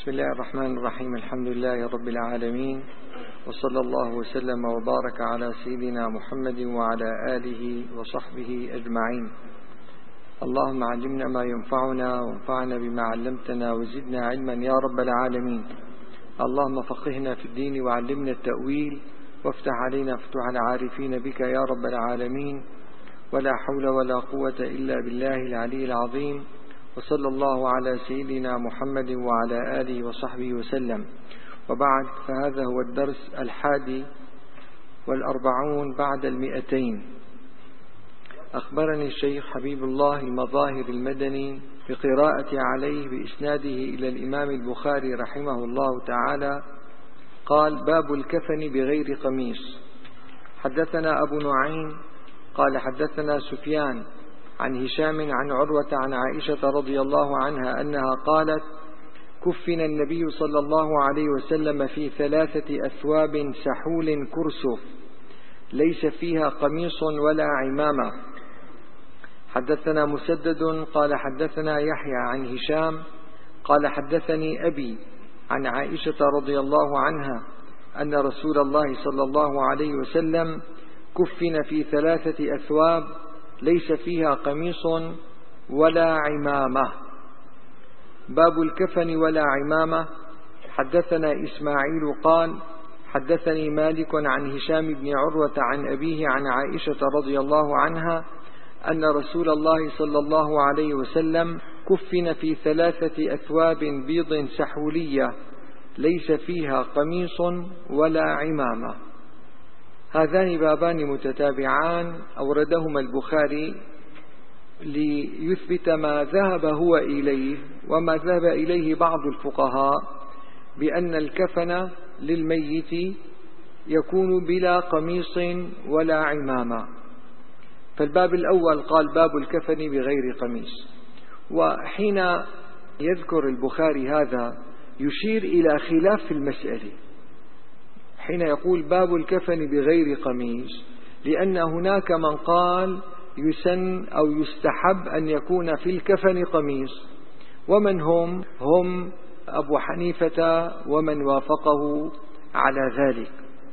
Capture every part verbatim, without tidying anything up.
بسم الله الرحمن الرحيم. الحمد لله رب العالمين، وصلى الله وسلم وبارك على سيدنا محمد وعلى آله وصحبه أجمعين. اللهم علمنا ما ينفعنا وانفعنا بما علمتنا وزدنا علما يا رب العالمين. اللهم فقهنا في الدين وعلمنا التأويل وافتح علينا فتوح العارفين بك يا رب العالمين. ولا حول ولا قوة إلا بالله العلي العظيم. وصلى الله على سيدنا محمد وعلى آله وصحبه وسلم. وبعد، فهذا هو الدرس الحادي والأربعون بعد المئتين. أخبرني الشيخ حبيب الله المظاهر المدني بقراءة عليه بإسناده إلى الإمام البخاري رحمه الله تعالى قال: باب الكفن بغير قميص. حدثنا أبو نعيم قال حدثنا سفيان عن هشام عن عروة عن عائشة رضي الله عنها أنها قالت: كفن النبي صلى الله عليه وسلم في ثلاثة أثواب سحول كرسف ليس فيها قميص ولا عمامة. حدثنا مسدد قال حدثنا يحيى عن هشام قال حدثني أبي عن عائشة رضي الله عنها أن رسول الله صلى الله عليه وسلم كفن في ثلاثة أثواب ليس فيها قميص ولا عمامة. باب الكفن ولا عمامة. حدثنا إسماعيل قال حدثني مالك عن هشام بن عروة عن أبيه عن عائشة رضي الله عنها أن رسول الله صلى الله عليه وسلم كفن في ثلاثة أثواب بيض سحولية ليس فيها قميص ولا عمامة. هذان بابان متتابعان أوردهما البخاري ليثبت ما ذهب هو إليه وما ذهب إليه بعض الفقهاء بأن الكفن للميت يكون بلا قميص ولا عمامة. فالباب الأول قال باب الكفن بغير قميص، وحين يذكر البخاري هذا يشير إلى خلاف في المسألة حين يقول باب الكفن بغير قميص، لأن هناك من قال يسن أو يستحب أن يكون في الكفن قميص، ومن هم هم أبو حنيفة ومن وافقه على ذلك.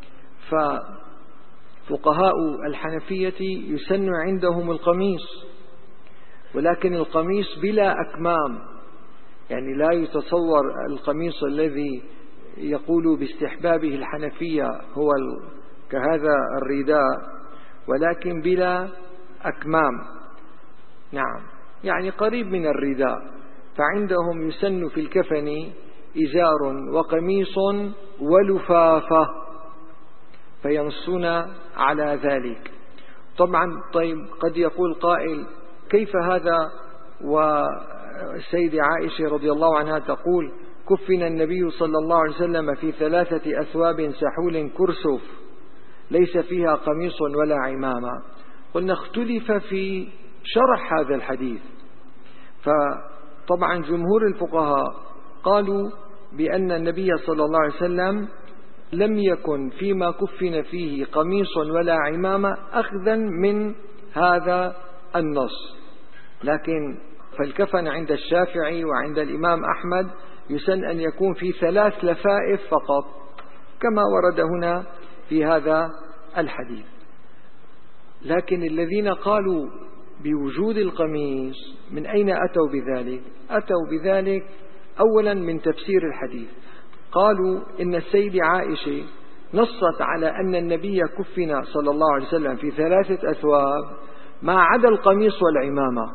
ففقهاء الحنفية يسن عندهم القميص، ولكن القميص بلا أكمام، يعني لا يتصور القميص الذي يقول باستحبابه الحنفية هو كهذا الرداء، ولكن بلا أكمام، نعم، يعني قريب من الرداء. فعندهم يسن في الكفن إزار وقميص ولفافة، فينصون على ذلك. طبعا طيب قد يقول قائل كيف هذا والسيدة عائشة رضي الله عنها تقول كفن النبي صلى الله عليه وسلم في ثلاثة أثواب سحول كرسف ليس فيها قميص ولا عمامة؟ قلنا اختلف في شرح هذا الحديث. فطبعا جمهور الفقهاء قالوا بأن النبي صلى الله عليه وسلم لم يكن فيما كفن فيه قميص ولا عمامة أخذا من هذا النص. لكن فالكفن عند الشافعي وعند الإمام أحمد يسن أن يكون في ثلاث لفائف فقط كما ورد هنا في هذا الحديث. لكن الذين قالوا بوجود القميص من أين أتوا بذلك؟ أتوا بذلك أولا من تفسير الحديث. قالوا إن السيدة عائشة نصت على أن النبي كفن صلى الله عليه وسلم في ثلاثة أثواب ما عدا القميص والعمامة،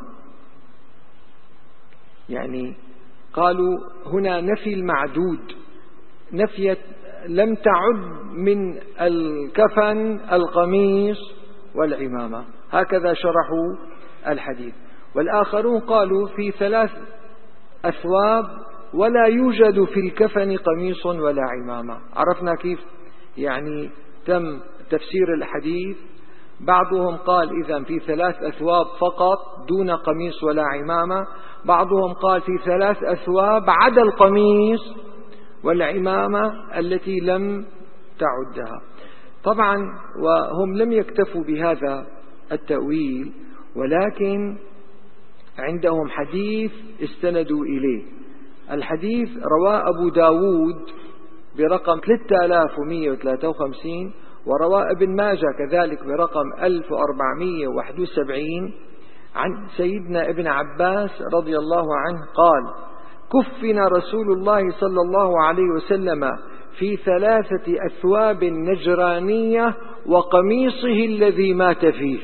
يعني قالوا هنا نفي المعدود، نفيت لم تعد من الكفن القميص والعمامة. هكذا شرحوا الحديث. والآخرون قالوا في ثلاث أثواب ولا يوجد في الكفن قميص ولا عمامة. عرفنا كيف يعني تم تفسير الحديث. بعضهم قال إذن في ثلاث أثواب فقط دون قميص ولا عمامة، بعضهم قال في ثلاث أثواب عدا القميص والعمامة التي لم تعدها. طبعا وهم لم يكتفوا بهذا التأويل، ولكن عندهم حديث استندوا إليه الحديث رواه أبو داود برقم ثلاثة آلاف ومئة وثلاثة وخمسين، ورواه ابن ماجه كذلك برقم ألف وأربعمئة وواحد وسبعين عن سيدنا ابن عباس رضي الله عنه قال: كفن رسول الله صلى الله عليه وسلم في ثلاثة أثواب نجرانية وقميصه الذي مات فيه.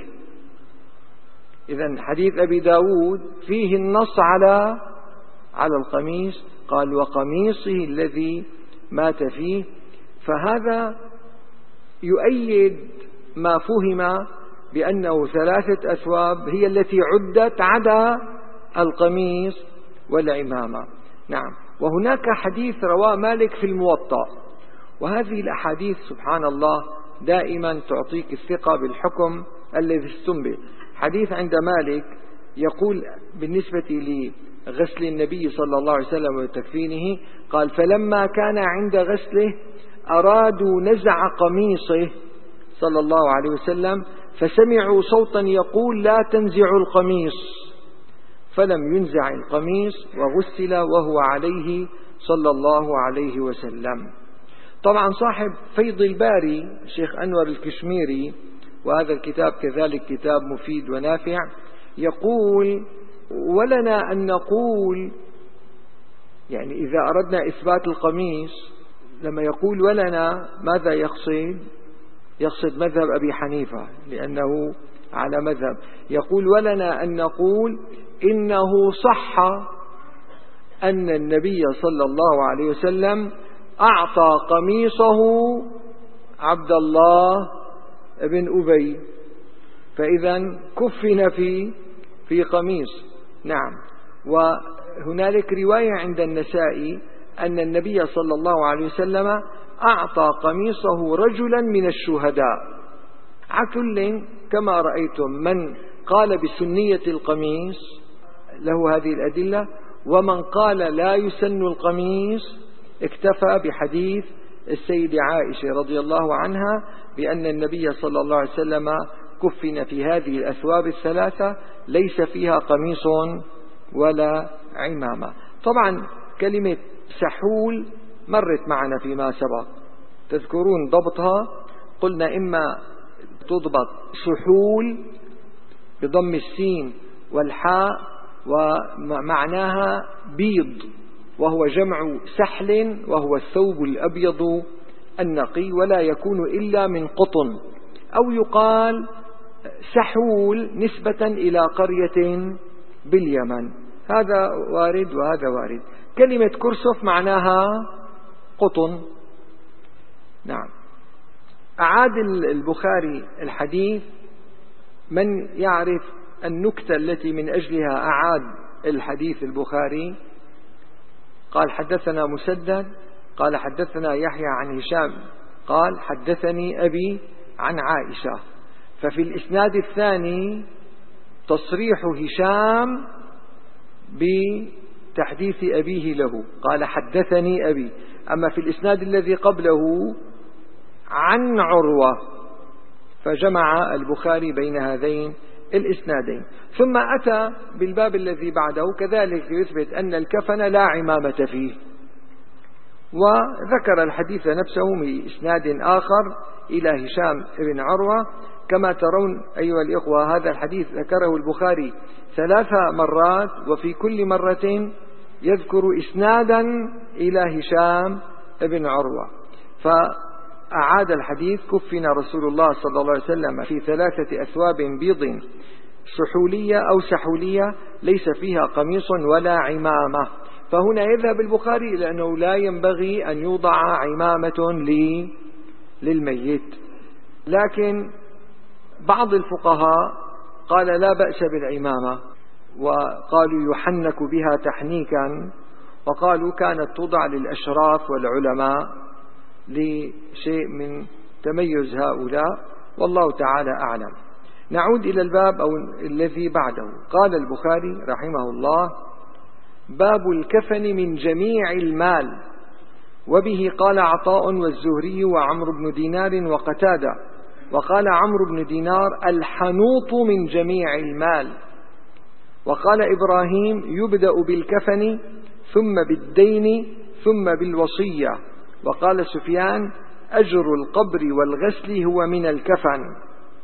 إذن حديث أبي داود فيه النص على على القميص، قال: وقميصه الذي مات فيه. فهذا يؤيد ما فهم بأنه ثلاثة أثواب هي التي عدت عدا القميص والعمامة. نعم. وهناك حديث رواه مالك في الموطأ، وهذه الأحاديث سبحان الله دائما تعطيك الثقة بالحكم الذي استنبط. حديث عند مالك يقول بالنسبة لغسل النبي صلى الله عليه وسلم وتكفينه، قال: فلما كان عند غسله أرادوا نزع قميصه صلى الله عليه وسلم، فسمعوا صوتا يقول: لا تنزعوا القميص، فلم ينزع القميص وغسل وهو عليه صلى الله عليه وسلم. طبعا صاحب فيض الباري الشيخ أنور الكشميري، وهذا الكتاب كذلك كتاب مفيد ونافع، يقول: ولنا أن نقول، يعني إذا أردنا إثبات القميص لما يقول ولنا ماذا يقصد؟ يقصد مذهب أبي حنيفة لأنه على مذهب. يقول: ولنا أن نقول إنه صح أن النبي صلى الله عليه وسلم أعطى قميصه عبد الله بن أبي، فإذا كفن في في قميص. نعم. وهنالك رواية عند النسائي أن النبي صلى الله عليه وسلم أعطى قميصه رجلا من الشهداء. على كل كما رأيتم من قال بسنية القميص له هذه الأدلة، ومن قال لا يسن القميص اكتفى بحديث السيدة عائشة رضي الله عنها بأن النبي صلى الله عليه وسلم كفن في هذه الأثواب الثلاثة ليس فيها قميص ولا عمامة. طبعا كلمة سحول مرت معنا فيما سبق، تذكرون ضبطها؟ قلنا إما تضبط سحول بضم السين والحاء ومعناها بيض، وهو جمع سحل، وهو الثوب الأبيض النقي ولا يكون إلا من قطن، أو يقال سحول نسبة إلى قرية باليمن، هذا وارد وهذا وارد. كلمة كرسف معناها قطن. نعم. أعاد البخاري الحديث. من يعرف النكتة التي من أجلها أعاد الحديث البخاري؟ قال: حدثنا مسدد قال حدثنا يحيى عن هشام قال حدثني أبي عن عائشة. ففي الإسناد الثاني تصريح هشام بتحديث أبيه له، قال حدثني أبي. أما في الإسناد الذي قبله عن عروة، فجمع البخاري بين هذين الإسنادين. ثم أتى بالباب الذي بعده كذلك يثبت أن الكفن لا عمامة فيه، وذكر الحديث نفسه من إسناد آخر إلى هشام بن عروة. كما ترون أيها الإخوة هذا الحديث ذكره البخاري ثلاث مرات، وفي كل مرة يذكر إسنادا إلى هشام بن عروة. فأعاد الحديث: كفن رسول الله صلى الله عليه وسلم في ثلاثة أثواب بيض سحولية أو سحولية ليس فيها قميص ولا عمامة. فهنا يذهب البخاري إلى أنه لا ينبغي أن يوضع عمامة للميت، لكن بعض الفقهاء قال لا بأس بالعمامة، وقالوا يحنك بها تحنيكا، وقالوا كانت توضع للأشراف والعلماء لشيء من تميز هؤلاء، والله تعالى أعلم. نعود إلى الباب أو الذي بعده. قال البخاري رحمه الله: باب الكفن من جميع المال. وبه قال عطاء والزهري وعمرو بن دينار وقتادة. وقال عمرو بن دينار: الحنوط من جميع المال. وقال إبراهيم: يبدأ بالكفن ثم بالدين ثم بالوصية. وقال سفيان: أجر القبر والغسل هو من الكفن.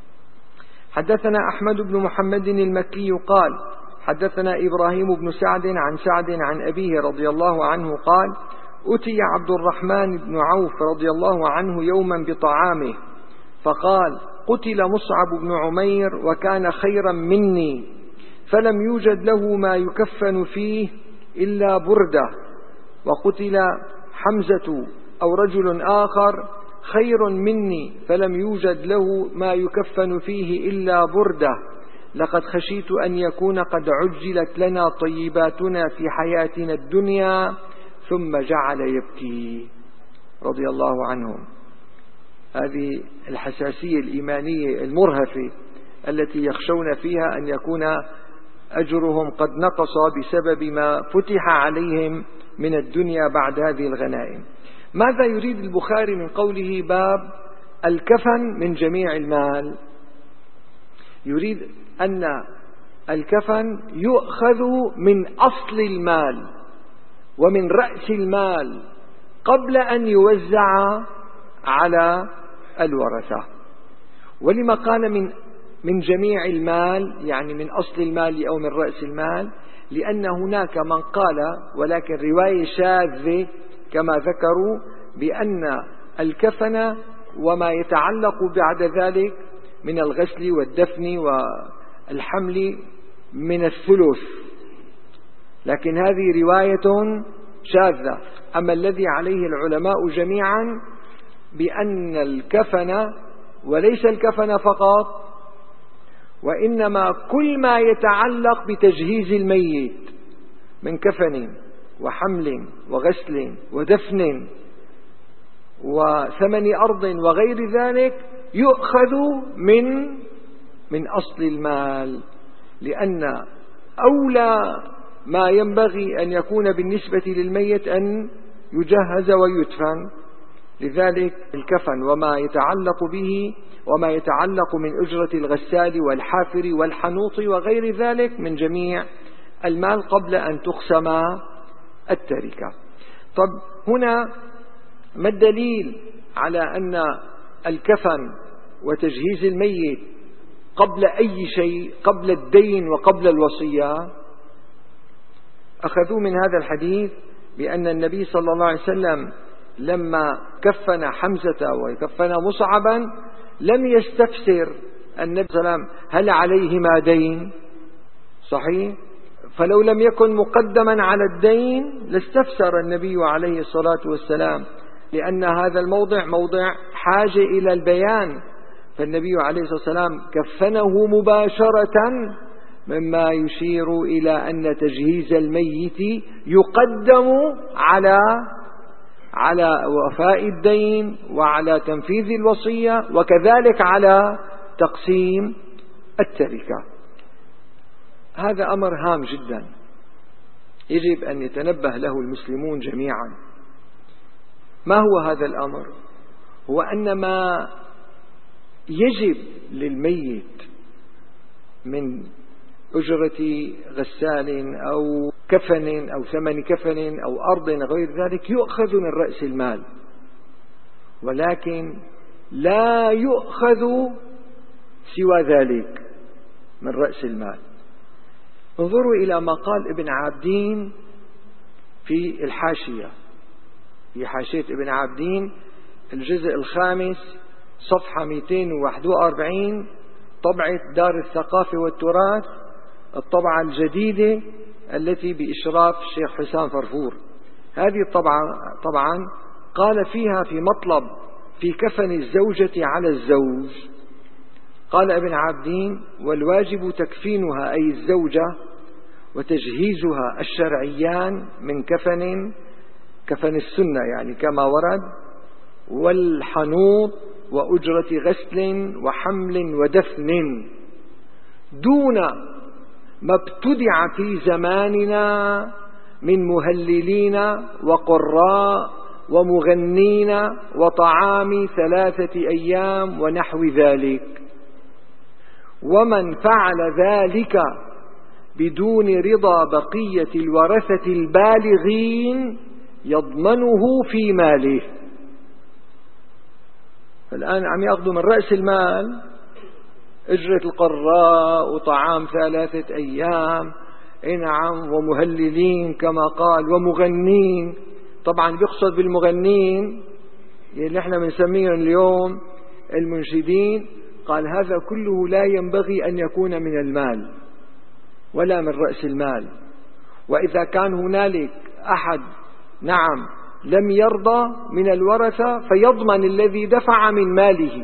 حدثنا أحمد بن محمد المكي قال: حدثنا إبراهيم بن سعد عن سعد عن أبيه رضي الله عنه قال: أتي عبد الرحمن بن عوف رضي الله عنه يوما بطعامه فقال: قتل مصعب بن عمير وكان خيرا مني، فلم يوجد له ما يكفن فيه إلا بردة. وقتل حمزة أو رجل آخر خير مني، فلم يوجد له ما يكفن فيه إلا بردة. لقد خشيت أن يكون قد عجلت لنا طيباتنا في حياتنا الدنيا. ثم جعل يبكي رضي الله عنهم. هذه الحساسية الإيمانية المرهفة التي يخشون فيها أن يكون أجرهم قد نقص بسبب ما فتح عليهم من الدنيا بعد هذه الغنائم. ماذا يريد البخاري من قوله باب الكفن من جميع المال؟ يريد أن الكفن يؤخذ من أصل المال ومن رأس المال قبل أن يوزع على الورثة. ولما قال من من جميع المال، يعني من أصل المال أو من رأس المال؟ لأن هناك من قال، ولكن رواية شاذة كما ذكروا، بأن الكفن وما يتعلق بعد ذلك من الغسل والدفن والحمل من الثلث، لكن هذه رواية شاذة. أما الذي عليه العلماء جميعا بأن الكفن، وليس الكفن فقط، وإنما كل ما يتعلق بتجهيز الميت من كفن وحمل وغسل ودفن وثمن أرض وغير ذلك يؤخذ من من أصل المال، لأن أولى ما ينبغي أن يكون بالنسبة للميت أن يجهز ويدفن. لذلك الكفن وما يتعلق به وما يتعلق من أجرة الغسال والحافر والحنوط وغير ذلك من جميع المال قبل أن تقسم التركة. طب هنا ما الدليل على أن الكفن وتجهيز الميت قبل أي شيء، قبل الدين وقبل الوصية؟ أخذوا من هذا الحديث بأن النبي صلى الله عليه وسلم لما كفن حمزة وكفن مصعبا لم يستفسر النبي صلى الله عليه وسلم هل عليهما دين، صحيح؟ فلو لم يكن مقدما على الدين لاستفسر النبي عليه الصلاة والسلام، لأن هذا الموضع موضع حاجة إلى البيان. فالنبي عليه الصلاة والسلام كفنه مباشرة، مما يشير إلى أن تجهيز الميت يقدم على على وفاء الدين وعلى تنفيذ الوصية وكذلك على تقسيم التركة. هذا أمر هام جدا يجب أن يتنبه له المسلمون جميعا. ما هو هذا الأمر؟ هو أن ما يجب للميت من أجرة غسال أو كفن أو ثمن كفن أو أرض غير ذلك يؤخذ من رأس المال، ولكن لا يؤخذ سوى ذلك من رأس المال. انظروا إلى ما قال ابن عابدين في الحاشية، في حاشية ابن عابدين الجزء الخامس صفحة مئتين وواحد وأربعين، طبعة دار الثقافة والتراث، الطبعة الجديدة التي بإشراف الشيخ حسام فرفور. هذه الطبعة طبعا قال فيها في مطلب في كفن الزوجة على الزوج، قال ابن عابدين: والواجب تكفينها أي الزوجة وتجهيزها الشرعيان من كفن كفن السنة يعني كما ورد، والحنوط وأجرة غسل وحمل ودفن، دون ما ابتدع في زماننا من مهللين وقراء ومغنين وطعام ثلاثة أيام ونحو ذلك. ومن فعل ذلك بدون رضا بقية الورثة البالغين يضمنه في ماله. فالآن عم يأخذوا من رأس المال أجرة القراء وطعام ثلاثة أيام، اي نعم، ومهللين كما قال ومغنين. طبعا بيقصد بالمغنين اللي احنا بنسميهم اليوم المنشدين. قال هذا كله لا ينبغي أن يكون من المال ولا من رأس المال. وإذا كان هنالك أحد نعم لم يرضى من الورثة فيضمن الذي دفع من ماله.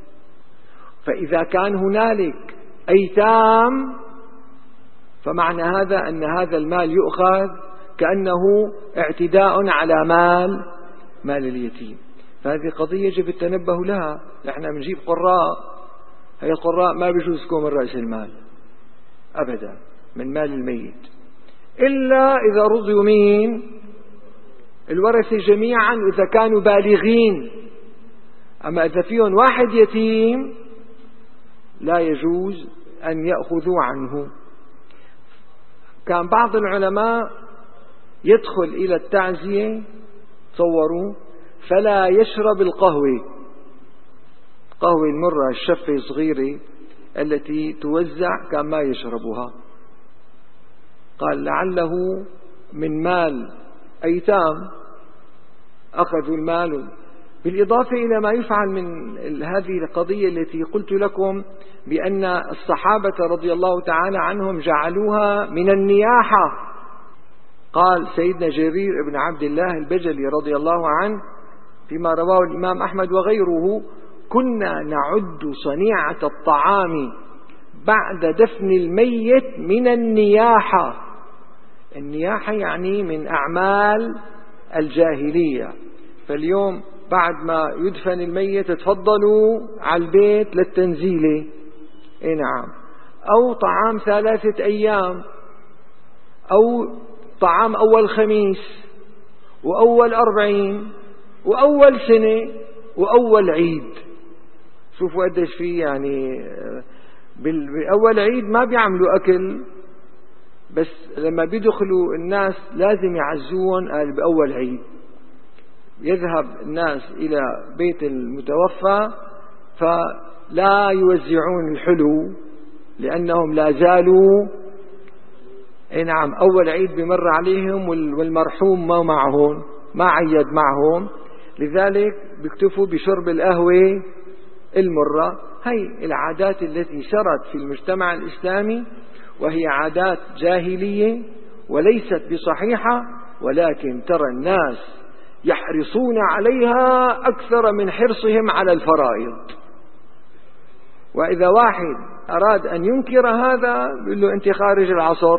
فإذا كان هنالك أيتام فمعنى هذا أن هذا المال يؤخذ كأنه اعتداء على مال مال اليتيم. فهذه قضية يجب التنبه لها. نحن بنجيب قراء، هي القراء ما بيجوز تكون من رأس المال أبدا، من مال الميت، إلا إذا رضيوا مين الورثة جميعا إذا كانوا بالغين. أما إذا فيهم واحد يتيم لا يجوز أن يأخذوا عنه. كان بعض العلماء يدخل إلى التعزية تصوروا فلا يشرب القهوة، قهوة المرة الشفة صغيرة التي توزع كان ما يشربها. قال لعله من مال أيتام أخذوا المال، بالإضافة إلى ما يفعل من هذه القضية التي قلت لكم بأن الصحابة رضي الله تعالى عنهم جعلوها من النياحة. قال سيدنا جرير بن عبد الله البجلي رضي الله عنه فيما رواه الإمام أحمد وغيره: كنا نعد صنيعة الطعام بعد دفن الميت من النياحة. النياحة يعني من أعمال الجاهلية. فاليوم بعد ما يدفن الميت تفضلوا على البيت للتنزيلة، اي نعم، أو طعام ثلاثة أيام، أو طعام أول خميس وأول أربعين وأول سنة وأول عيد. شوفوا قديش فيه يعني. بأول عيد ما بيعملوا أكل، بس لما بيدخلوا الناس لازم يعزون. قال بأول عيد يذهب الناس إلى بيت المتوفى فلا يوزعون الحلو لأنهم لا زالوا اي نعم أول عيد بمر عليهم والمرحوم ما معهم، ما عيد معهم، لذلك بيكتفوا بشرب القهوة المرة. هي العادات التي سرت في المجتمع الإسلامي، وهي عادات جاهلية وليست بصحيحة، ولكن ترى الناس يحرصون عليها أكثر من حرصهم على الفرائض. وإذا واحد أراد أن ينكر هذا يقول له أنت خارج العصر.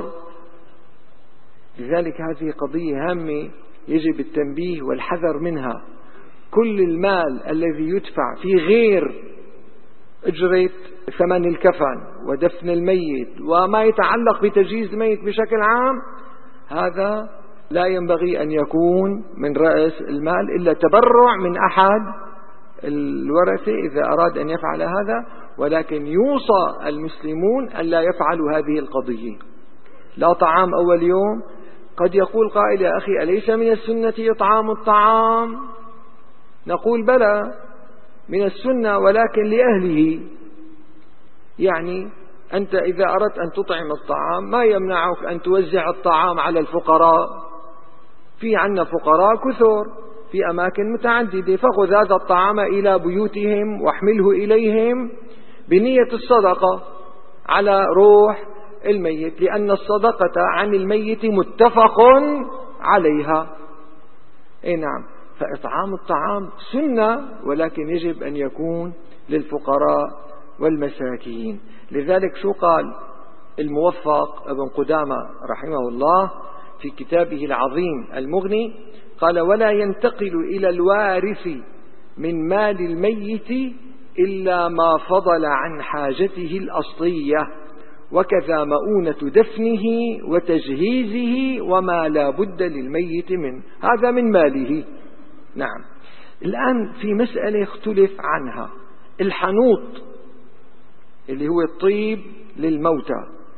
لذلك هذه قضية هامة يجب التنبيه والحذر منها. كل المال الذي يدفع في غير أجرة ثمن الكفن ودفن الميت وما يتعلق بتجهيز الميت بشكل عام، هذا لا ينبغي أن يكون من رأس المال إلا تبرع من أحد الورثة إذا أراد أن يفعل هذا. ولكن يوصى المسلمون أن لا يفعلوا هذه القضية. لا طعام أول يوم. قد يقول قائل: يا أخي أليس من السنة إطعام الطعام؟ نقول بلى من السنة، ولكن لأهله. يعني أنت إذا أردت أن تطعم الطعام ما يمنعك أن توزع الطعام على الفقراء. في عنا فقراء كثر في أماكن متعددة، فخذ هذا الطعام إلى بيوتهم واحمله إليهم بنية الصدقة على روح الميت، لأن الصدقة عن الميت متفق عليها. اي نعم، فإطعام الطعام سنة، ولكن يجب أن يكون للفقراء والمساكين. لذلك شو قال الموفق ابن قدامة رحمه الله في كتابه العظيم المغني؟ قال: ولا ينتقل إلى الوارث من مال الميت إلا ما فضل عن حاجته الأصلية، وكذا مؤونة دفنه وتجهيزه وما لا بد للميت منه، هذا من ماله. نعم. الآن في مسألة اختلف عنها، الحنوط اللي هو الطيب للموتى،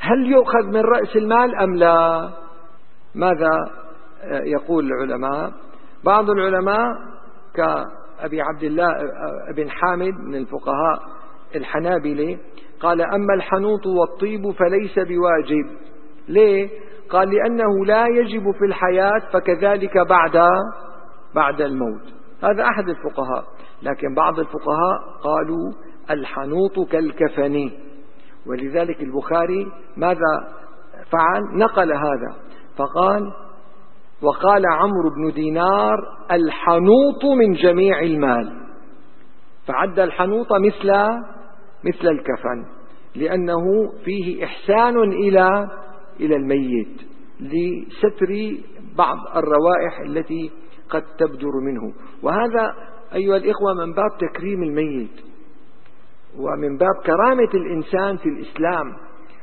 هل يؤخذ من رأس المال أم لا؟ ماذا يقول العلماء؟ بعض العلماء كأبي عبد الله بن حامد من الفقهاء الحنابلة قال: أما الحنوط والطيب فليس بواجب. ليه؟ قال: لأنه لا يجب في الحياة فكذلك بعد بعد الموت. هذا أحد الفقهاء. لكن بعض الفقهاء قالوا الحنوط كالكفن، ولذلك البخاري ماذا فعل؟ نقل هذا فقال: وقال عمرو بن دينار الحنوط من جميع المال، فعد الحنوط مثل مثل الكفن، لأنه فيه إحسان إلى إلى الميت لستر بعض الروائح التي قد تبدر منه. وهذا أيها الإخوة من باب تكريم الميت ومن باب كرامة الإنسان في الإسلام.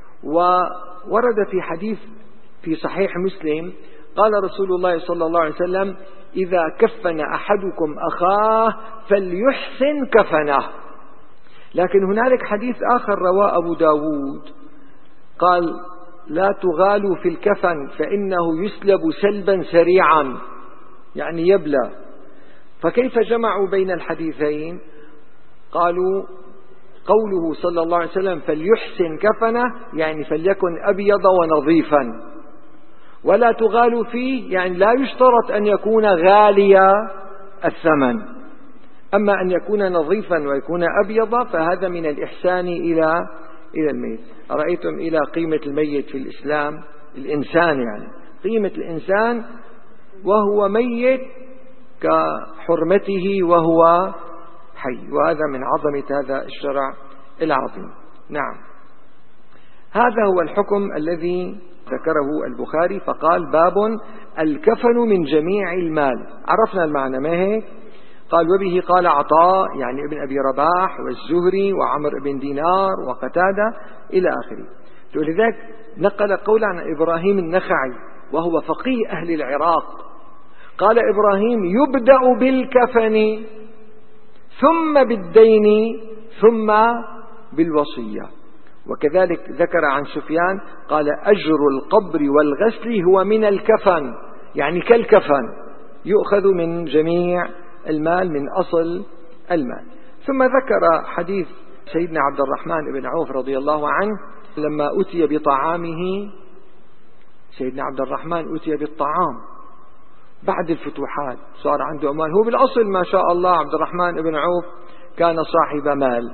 وورد في حديث في صحيح مسلم قال رسول الله صلى الله عليه وسلم: إذا كفن أحدكم أخاه فليحسن كفنه. لكن هنالك حديث آخر رواه أبو داود قال: لا تغالوا في الكفن فإنه يسلب سلبا سريعا، يعني يبلى. فكيف جمعوا بين الحديثين؟ قالوا قوله صلى الله عليه وسلم فليحسن كفنه يعني فليكن أبيض ونظيفا، ولا تغالوا فيه يعني لا يشترط أن يكون غالي الثمن، أما أن يكون نظيفا ويكون أبيض فهذا من الإحسان إلى إلى الميت. أرأيتم إلى قيمة الميت في الإسلام، الإنسان يعني قيمة الإنسان وهو ميت كحرمته وهو حي، وهذا من عظمة هذا الشرع العظيم. نعم، هذا هو الحكم الذي ذكره البخاري، فقال: باب الكفن من جميع المال. عرفنا المعنى، ما هيك؟ قال: وبه قال عطاء يعني ابن أبي رباح والزهري وعمر بن دينار وقتادة إلى آخره. ولذلك نقل قولا عن إبراهيم النخعي وهو فقيه أهل العراق، قال إبراهيم: يبدأ بالكفن ثم بالدين ثم بالوصية. وكذلك ذكر عن سفيان قال: أجر القبر والغسل هو من الكفن، يعني كالكفن يؤخذ من جميع المال من أصل المال. ثم ذكر حديث سيدنا عبد الرحمن بن عوف رضي الله عنه لما أتي بطعامه. سيدنا عبد الرحمن أتي بالطعام بعد الفتوحات، صار عنده أموال. هو بالأصل ما شاء الله عبد الرحمن بن عوف كان صاحب مال،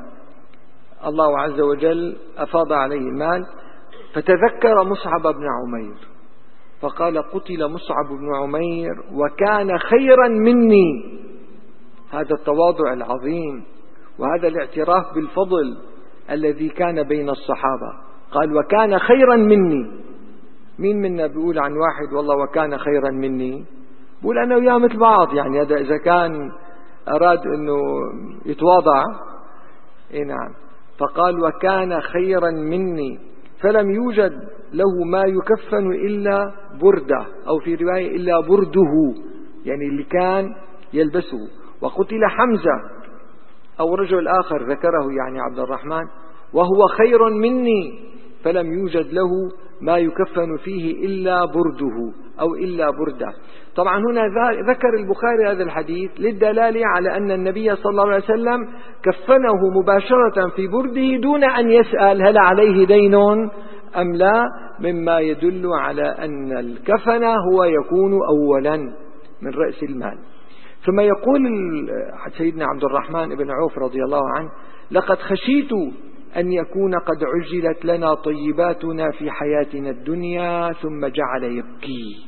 الله عز وجل أفاض عليه المال، فتذكر مصعب بن عمير فقال: قتل مصعب بن عمير وكان خيرا مني. هذا التواضع العظيم وهذا الاعتراف بالفضل الذي كان بين الصحابة. قال: وكان خيرا مني. مين منا بيقول عن واحد والله وكان خيرا مني؟ بقول أنا وياه مثل بعض، يعني هذا إذا كان أراد أنه يتواضع. إيه نعم. فقال: وكان خيرا مني فلم يوجد له ما يكفن إلا بردة، أو في رواية إلا برده، يعني اللي كان يلبسه. وقتل حمزة أو رجل آخر ذكره يعني عبد الرحمن وهو خير مني فلم يوجد له ما يكفن فيه إلا برده أو إلا بردة. طبعا هنا ذكر البخاري هذا الحديث للدلالة على أن النبي صلى الله عليه وسلم كفنه مباشرة في برده دون أن يسأل هل عليه دين أم لا، مما يدل على أن الكفن هو يكون أولا من رأس المال. ثم يقول سيدنا عبد الرحمن بن عوف رضي الله عنه: لقد خشيت أن يكون قد عجلت لنا طيباتنا في حياتنا الدنيا. ثم جعل يبكي،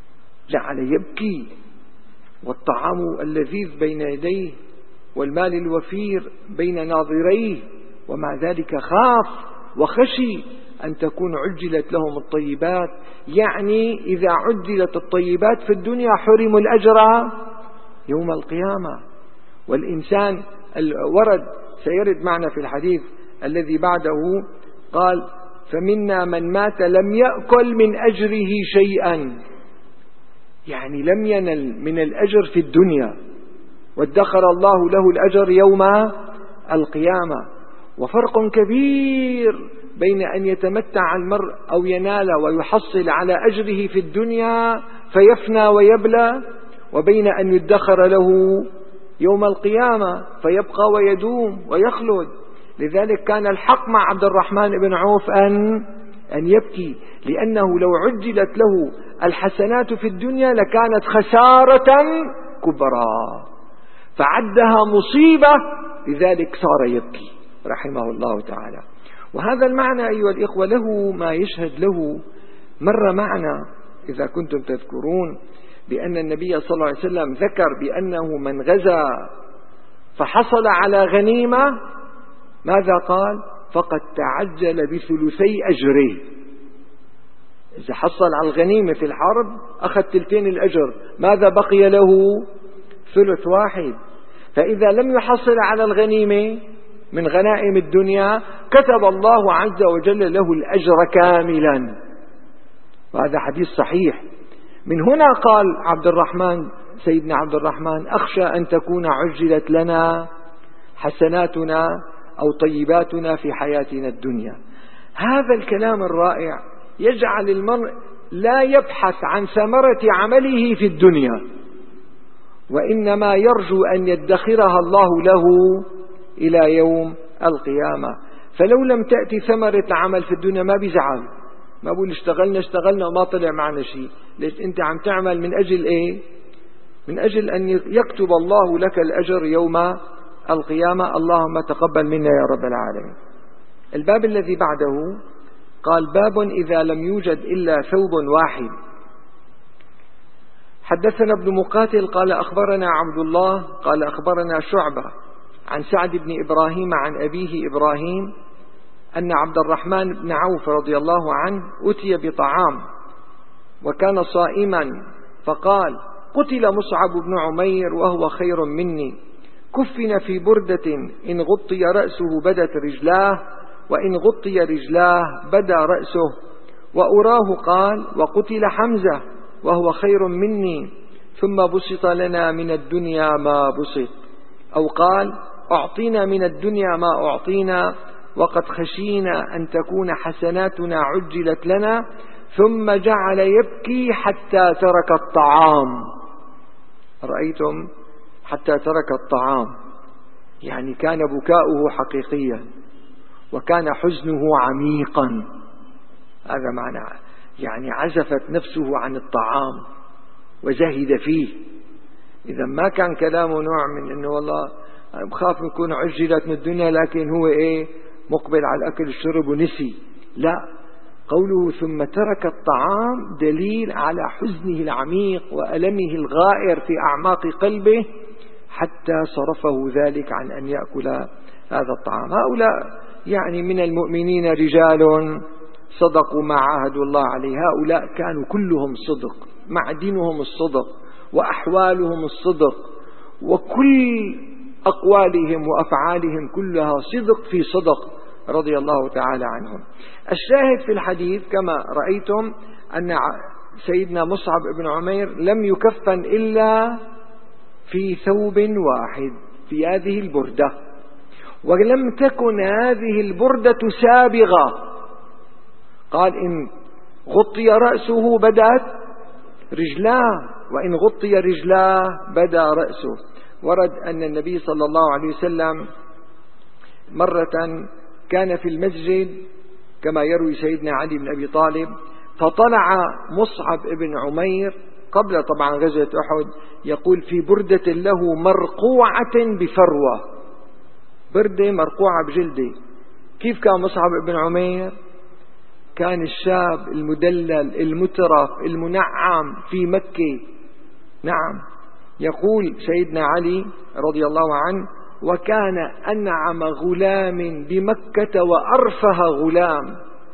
جعل يبكي، والطعام اللذيذ بين يديه والمال الوفير بين ناظريه، ومع ذلك خاف وخشي أن تكون عجلت لهم الطيبات، يعني إذا عجلت الطيبات في الدنيا حرموا الأجر يوم القيامة. والإنسان ورد سيرد معنا في الحديث الذي بعده قال: فمنا من مات لم يأكل من أجره شيئا، يعني لم ينل من الأجر في الدنيا، وادخر الله له الأجر يوم القيامة. وفرق كبير بين أن يتمتع المرء أو ينال ويحصل على أجره في الدنيا فيفنى ويبلى، وبين أن يدخر له يوم القيامة فيبقى ويدوم ويخلد. لذلك كان الحق مع عبد الرحمن بن عوف أن أن يبكي، لأنه لو عجلت له الحسنات في الدنيا لكانت خسارة كبرى، فعدها مصيبة، لذلك صار يبكي رحمه الله تعالى. وهذا المعنى أيها الإخوة له ما يشهد له. مر معنا إذا كنتم تذكرون بأن النبي صلى الله عليه وسلم ذكر بأنه من غزا فحصل على غنيمة ماذا قال؟ فقد تعجل بثلثي أجره. إذا حصل على الغنيمة في الحرب أخذ تلتين الأجر، ماذا بقي له؟ ثلث واحد. فإذا لم يحصل على الغنيمة من غنائم الدنيا كتب الله عز وجل له الأجر كاملا، وهذا حديث صحيح. من هنا قال عبد الرحمن سيدنا عبد الرحمن: أخشى أن تكون عجلت لنا حسناتنا أو طيباتنا في حياتنا الدنيا. هذا الكلام الرائع يجعل المرء لا يبحث عن ثمرة عمله في الدنيا، وإنما يرجو أن يدخرها الله له إلى يوم القيامة. فلو لم تأتي ثمرة العمل في الدنيا ما بيزعل، ما بقول اشتغلنا اشتغلنا وما طلع معنا شيء. ليش؟ أنت عم تعمل من أجل إيه؟ من أجل أن يكتب الله لك الأجر يوم القيامة. اللهم تقبل منا يا رب العالمين. الباب الذي بعده قال: باب إذا لم يوجد إلا ثوب واحد. حدثنا ابن مقاتل قال أخبرنا عبد الله قال أخبرنا شعبة عن سعد بن إبراهيم عن أبيه إبراهيم أن عبد الرحمن بن عوف رضي الله عنه أتي بطعام وكان صائما، فقال: قتل مصعب بن عمير وهو خير مني، كفن في بردة إن غطي رأسه بدت رجلاه، وإن غطي رجلاه بدا رأسه. وأراه قال: وقتل حمزة وهو خير مني، ثم بسط لنا من الدنيا ما بسط. أو قال: أعطينا من الدنيا ما أعطينا، وقد خشينا أن تكون حسناتنا عجلت لنا. ثم جعل يبكي حتى ترك الطعام. رأيتم؟ حتى ترك الطعام، يعني كان بكاؤه حقيقيا وكان حزنه عميقا. هذا معنى، يعني عزفت نفسه عن الطعام وزهد فيه. إذا ما كان كلامه نوع من أنه والله بخاف يكون عجلت من الدنيا لكن هو إيه مقبل على الأكل والشرب ونسي، لا، قوله ثم ترك الطعام دليل على حزنه العميق وألمه الغائر في أعماق قلبه حتى صرفه ذلك عن أن يأكل هذا الطعام. هؤلاء يعني من المؤمنين رجال صدقوا ما عاهدوا الله عليه. هؤلاء كانوا كلهم صدق، معدنهم الصدق وأحوالهم الصدق، وكل أقوالهم وأفعالهم كلها صدق في صدق، رضي الله تعالى عنهم. الشاهد في الحديث كما رأيتم أن سيدنا مصعب بن عمير لم يكفن إلا في ثوب واحد، في هذه البردة، ولم تكن هذه البردة سابغة. قال: إن غطي رأسه بدت رجلاه، وإن غطي رجلاه بدا رأسه. ورد أن النبي صلى الله عليه وسلم مرة كان في المسجد كما يروي سيدنا علي بن أبي طالب، فطلع مصعب بن عمير قبل طبعا غزوة أحد، يقول: في بردة له مرقوعة بفروة، بردة مرقوعة بجلده. كيف كان مصعب بن عمير؟ كان الشاب المدلل المترف المنعم في مكة. نعم، يقول سيدنا علي رضي الله عنه: وكان أنعم غلام بمكة وأرفه غلام.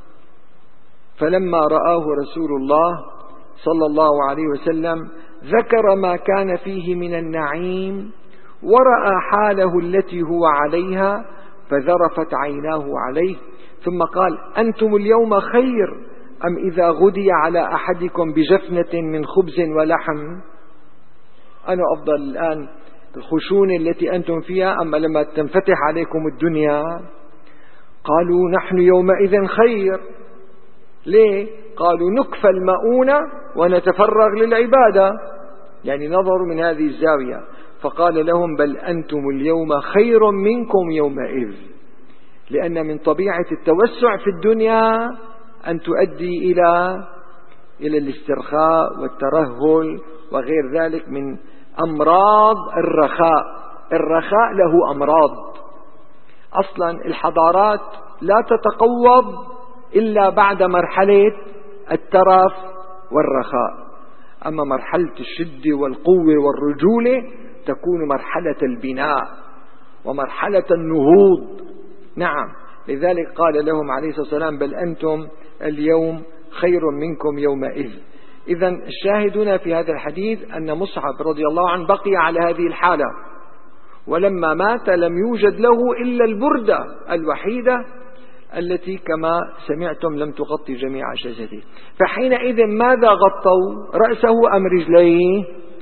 فلما رآه رسول الله صلى الله عليه وسلم ذكر ما كان فيه من النعيم، ورأى حاله التي هو عليها، فذرفت عيناه عليه، ثم قال: أنتم اليوم خير أم إذا غدي على أحدكم بجفنة من خبز ولحم؟ أنا أفضل الآن الخشونة التي أنتم فيها، أما لما تنفتح عليكم الدنيا قالوا نحن يومئذ خير. ليه؟ قالوا نكفى المؤونة ونتفرغ للعبادة، يعني نظروا من هذه الزاوية. فقال لهم بل أنتم اليوم خير منكم يومئذ، لأن من طبيعة التوسع في الدنيا أن تؤدي إلى إلى الاسترخاء والترهل وغير ذلك من أمراض الرخاء. الرخاء له أمراض. أصلا الحضارات لا تتقوض إلا بعد مرحلة الترف والرخاء، أما مرحلة الشدة والقوة والرجولة تكون مرحلة البناء ومرحلة النهوض. نعم، لذلك قال لهم عليه الصلاة والسلام بل أنتم اليوم خير منكم يومئذ. إذن الشاهدون في هذا الحديث أن مصعب رضي الله عنه بقي على هذه الحالة، ولما مات لم يوجد له إلا البردة الوحيدة التي كما سمعتم لم تغطي جميع جسده. فحينئذ ماذا غطوا؟ رأسه أم رجليه؟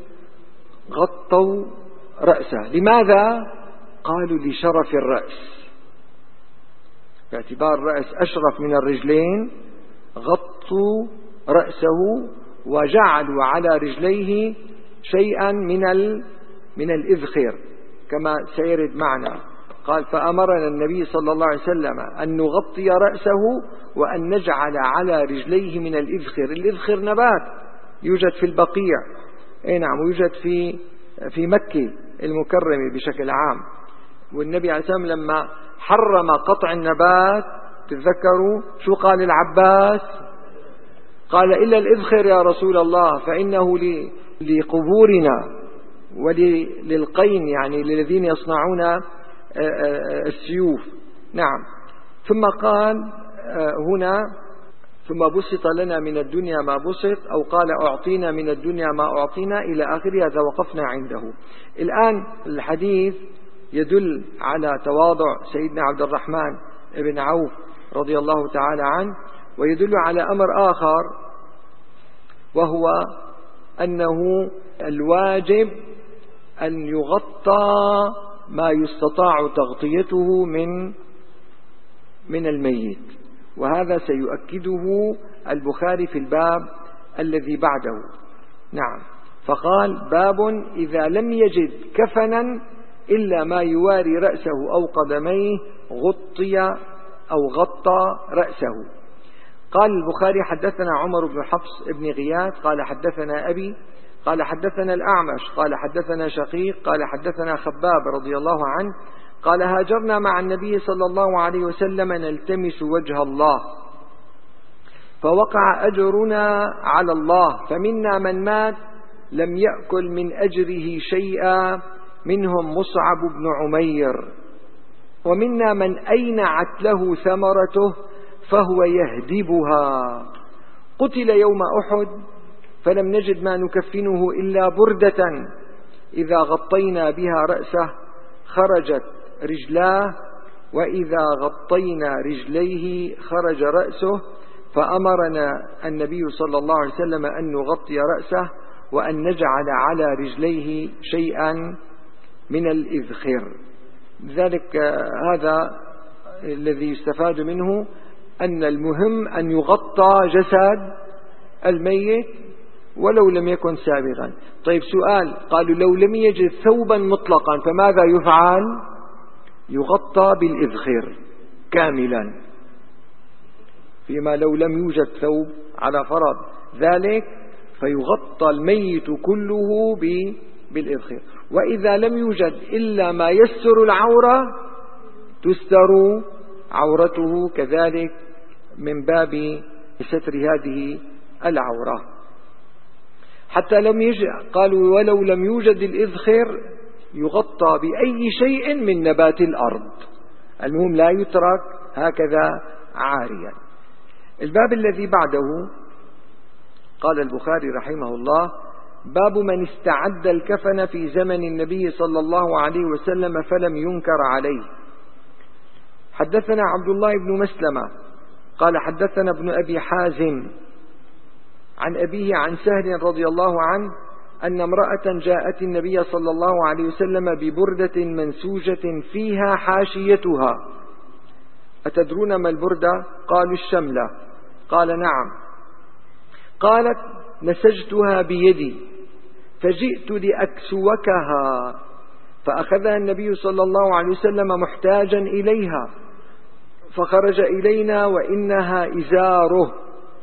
غطوا رأسه. لماذا؟ قالوا لشرف الرأس، باعتبار الرأس أشرف من الرجلين غطوا رأسه وجعلوا على رجليه شيئا من من الإذخر كما سيرد معنا. قال فأمرنا النبي صلى الله عليه وسلم أن نغطي رأسه وأن نجعل على رجليه من الإذخر. الإذخر نبات يوجد في البقيع، أي نعم، ويوجد في في مكة المكرمة بشكل عام. والنبي عليه الصلاة والسلام لما حرم قطع النبات تذكروا شو قال العباس؟ قال إلا الإذخر يا رسول الله فإنه لقبورنا وللقين، يعني للذين يصنعون السيوف. نعم. ثم قال هنا ثم بسط لنا من الدنيا ما بسط، أو قال أعطينا من الدنيا ما أعطينا إلى آخر هذا وقفنا عنده. الآن الحديث يدل على تواضع سيدنا عبد الرحمن بن عوف رضي الله تعالى عنه، ويدل على أمر آخر وهو أنه الواجب أن يغطى ما يستطاع تغطيته من من الميت، وهذا سيؤكده البخاري في الباب الذي بعده. نعم. فقال باب إذا لم يجد كفنا إلا ما يواري رأسه أو قدميه غطي أو غطى رأسه. قال البخاري حدثنا عمر بن حفص بن غياث قال حدثنا أبي قال حدثنا الأعمش قال حدثنا شقيق قال حدثنا خباب رضي الله عنه قال هاجرنا مع النبي صلى الله عليه وسلم نلتمس وجه الله، فوقع أجرنا على الله، فمنا من مات لم يأكل من أجره شيئا، منهم مصعب بن عمير، ومنا من أينعت له ثمرته فهو يهدبها، قتل يوم أحد فلم نجد ما نكفنه إلا بردة إذا غطينا بها رأسه خرجت رجلاه، وإذا غطينا رجليه خرج رأسه، فأمرنا النبي صلى الله عليه وسلم أن نغطي رأسه وأن نجعل على رجليه شيئا من الإذخر. لذلك هذا الذي يستفاد منه أن المهم أن يغطى جسد الميت ولو لم يكن سابغا. طيب سؤال، قالوا لو لم يجد ثوبا مطلقا فماذا يفعل؟ يغطى بالإذخر كاملا، فيما لو لم يوجد ثوب على فرض ذلك فيغطى الميت كله بالإذخر. وإذا لم يوجد إلا ما يستر العورة تستر عورته كذلك من باب ستر هذه العورة. حتى لم يجد، قالوا ولو لم يوجد الإذخر يغطى بأي شيء من نبات الأرض، المهم لا يترك هكذا عاريا. الباب الذي بعده قال البخاري رحمه الله باب من استعد الكفن في زمن النبي صلى الله عليه وسلم فلم ينكر عليه. حدثنا عبد الله بن مسلمة قال حدثنا ابن أبي حازم عن أبيه عن سهل رضي الله عنه أن امرأة جاءت النبي صلى الله عليه وسلم ببردة منسوجة فيها حاشيتها، أتدرون ما البردة؟ قالوا الشملة. قال نعم. قالت نسجتها بيدي فجئت لأكسوكها فأخذها النبي صلى الله عليه وسلم محتاجا إليها فخرج إلينا وإنها إزاره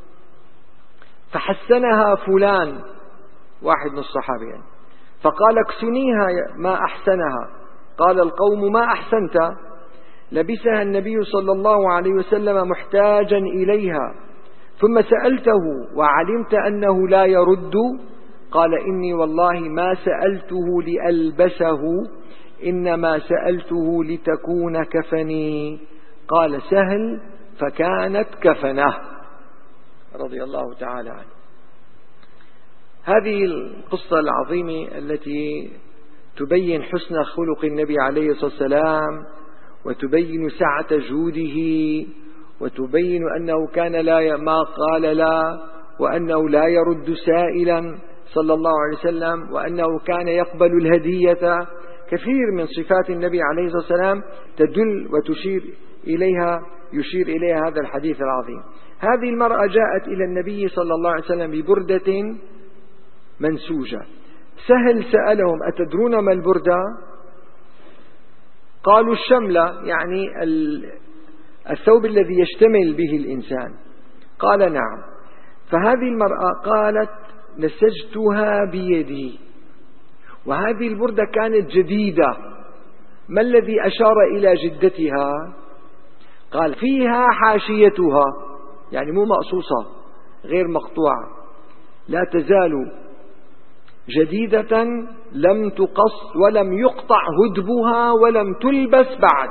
فحسنها فلان واحد من الصحابة يعني فقال اكسنيها ما أحسنها. قال القوم ما أحسنت؟ لبسها النبي صلى الله عليه وسلم محتاجا إليها ثم سألته وعلمت أنه لا يرد؟ قال إني والله ما سألته لألبسه إنما سألته لتكون كفني. قال سهل فكانت كفنه رضي الله تعالى عنه. هذه القصة العظيمة التي تبين حسن خلق النبي عليه الصلاة والسلام وتبين سعة جوده وتبين أنه كان لا ما قال لا وأنه لا يرد سائلا صلى الله عليه وسلم وأنه كان يقبل الهدية. كثير من صفات النبي عليه الصلاة والسلام تدل وتشير إليها يشير إليها هذا الحديث العظيم. هذه المرأة جاءت إلى النبي صلى الله عليه وسلم ببردة منسوجة. سهل سألهم أتدرون ما البردة؟ قالوا الشملة يعني الثوب الذي يشتمل به الإنسان. قال نعم. فهذه المرأة قالت نسجتها بيدي وهذه البردة كانت جديدة. ما الذي أشار إلى جدتها؟ قال فيها حاشيتها يعني مو مقصوصة غير مقطوعة لا تزال جديدة لم تقص ولم يقطع هدبها ولم تلبس بعد.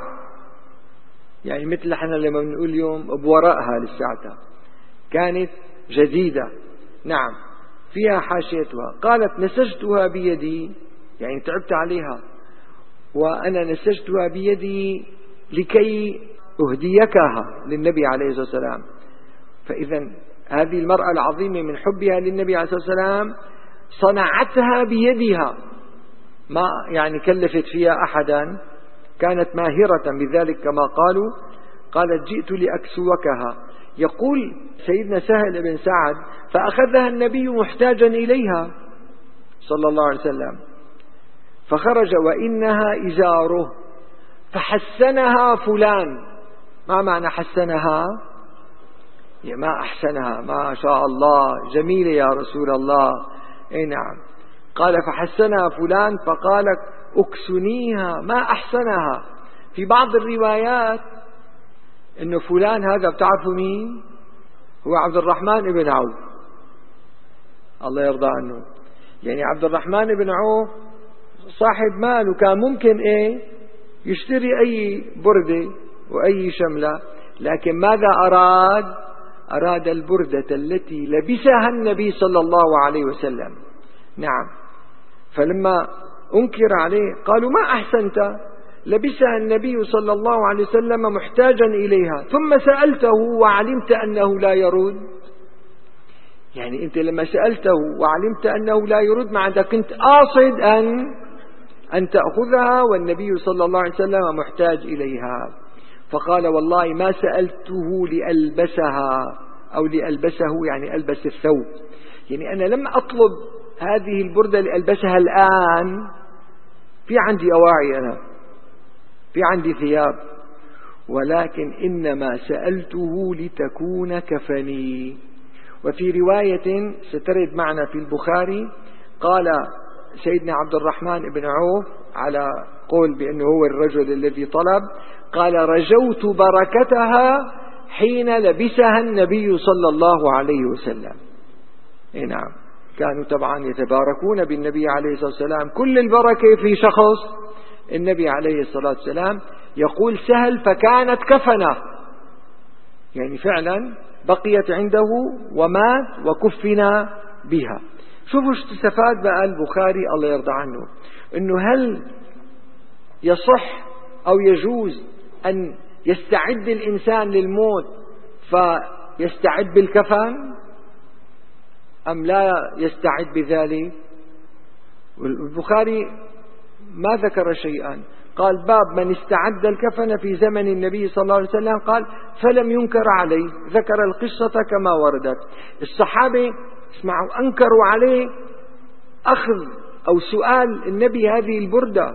يعني مثل احنا لما بنقول اليوم بورقها لساعتها كانت جديدة. نعم فيها حاشيتها. قالت نسجتها بيدي يعني تعبت عليها وأنا نسجتها بيدي لكي أهديكها للنبي عليه الصلاة والسلام. فإذا هذه المرأة العظيمة من حبها للنبي عليه الصلاة والسلام صنعتها بيدها ما يعني كلفت فيها أحدا كانت ماهرة بذلك كما قالوا. قالت جئت لأكسوكها. يقول سيدنا سهل بن سعد فأخذها النبي محتاجا إليها صلى الله عليه وسلم فخرج وإنها إزاره فحسنها فلان. ما معنى حسنها؟ يا ما أحسنها ما شاء الله جميلة يا رسول الله. اي نعم. قال فحسنها فلان فقال اكسنيها ما أحسنها. في بعض الروايات انه فلان هذا بتعرفوا مين؟ هو عبد الرحمن بن عوف الله يرضى عنه. يعني عبد الرحمن بن عوف صاحب مال وكان ممكن ايه يشتري اي بردة واي شملة لكن ماذا اراد؟ أراد البردة التي لبسها النبي صلى الله عليه وسلم. نعم. فلما أنكر عليه قالوا ما أحسنت؟ لبسها النبي صلى الله عليه وسلم محتاجا إليها ثم سألته وعلمت أنه لا يرد. يعني أنت لما سألته وعلمت أنه لا يرد معناتها كنت قاصد أن أن تأخذها والنبي صلى الله عليه وسلم محتاج إليها. فقال والله ما سألته لألبسها أو لألبسه يعني ألبس الثوب. يعني أنا لم أطلب هذه البردة لألبسها الآن. في عندي أواعي أنا في عندي ثياب ولكن إنما سألته لتكون كفني. وفي رواية سترد معنا في البخاري قال سيدنا عبد الرحمن بن عوف على قول بأنه هو الرجل الذي طلب قال رجوت بركتها حين لبسها النبي صلى الله عليه وسلم. إيه نعم. كانوا طبعا يتباركون بالنبي عليه الصلاة والسلام كل البركة في شخص النبي عليه الصلاة والسلام. يقول سهل فكانت كفنه يعني فعلا بقيت عنده ومات وكفنا بها. شوفوا استفاد بقى البخاري الله يرضى عنه انه هل يصح او يجوز ان يستعد الانسان للموت فيستعد بالكفن ام لا يستعد بذلك؟ والبخاري ما ذكر شيئا. قال باب من استعد الكفن في زمن النبي صلى الله عليه وسلم، قال فلم ينكر عليه، ذكر القصة كما وردت. الصحابة اسمعوا أنكروا عليه أخذ أو سؤال النبي هذه البردة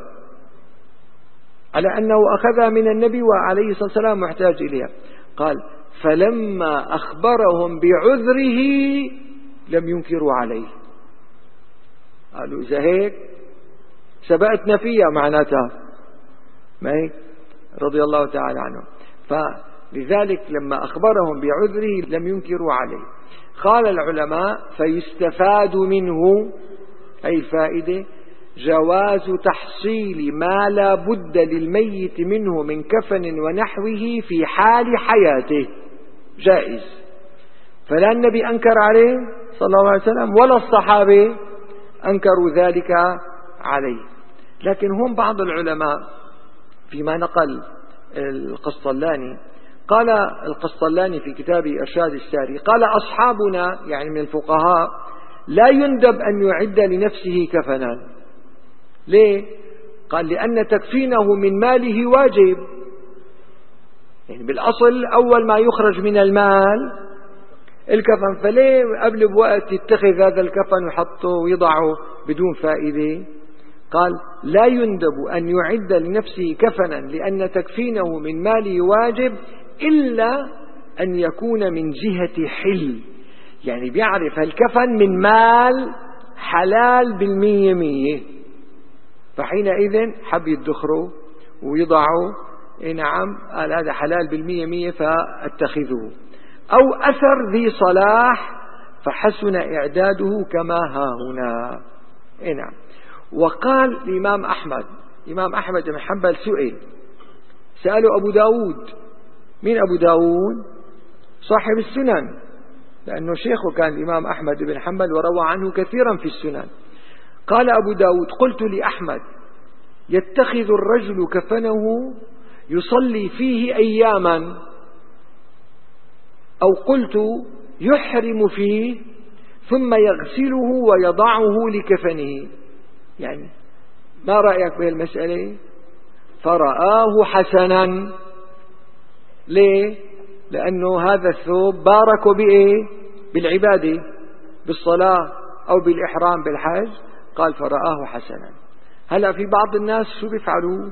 على أنه أخذها من النبي وعليه الصلاة والسلام محتاج إليها. قال فلما أخبرهم بعذره لم ينكروا عليه. قالوا إذا هيك سبقتنا فيها معناتها، ما هيك؟ رضي الله تعالى عنه. فلذلك لما أخبرهم بعذره لم ينكروا عليه. قال العلماء فيستفاد منه، أي الفائدة، جواز تحصيل ما لا بد للميت منه من كفن ونحوه في حال حياته، جائز. فلا النبي أنكر عليه صلى الله عليه وسلم ولا الصحابة أنكروا ذلك عليه. لكن هم بعض العلماء فيما نقل القسطلاني، قال القسطلاني في كتاب إرشاد الساري، قال أصحابنا يعني من الفقهاء لا يندب أن يعد لنفسه كفنا. ليه؟ قال لأن تكفينه من ماله واجب، يعني بالأصل أول ما يخرج من المال الكفن، فليه قبل بوقت يتخذ هذا الكفن ويحطه ويضعه بدون فائدة؟ قال لا يندب أن يعد لنفسه كفنا لأن تكفينه من ماله واجب إلا أن يكون من جهة حل، يعني بيعرف الكفن من مال حلال بالمية مية، فحينئذ حب يدخره ويضعه، إيه نعم قال هذا حلال بالمية مية فاتخذه، أو أثر ذي صلاح فحسن إعداده كما ها هنا. إيه نعم. وقال الإمام أحمد، الإمام أحمد بن حنبل سئل، سأله أبو داود. مين أبو داود؟ صاحب السنن، لأنه شيخه كان الإمام أحمد بن حنبل وروى عنه كثيرا في السنن. قال أبو داود قلت لأحمد يتخذ الرجل كفنه يصلي فيه أياما، أو قلت يحرم فيه ثم يغسله ويضعه لكفنه، يعني ما رأيك بهالمسألة؟ فرآه حسنا. ليه؟ لأنه هذا الثوب باركوا بإيه؟ بالعبادة، بالصلاة أو بالإحرام بالحج. قال فرآه حسنا. هلأ في بعض الناس شو بيفعلوا؟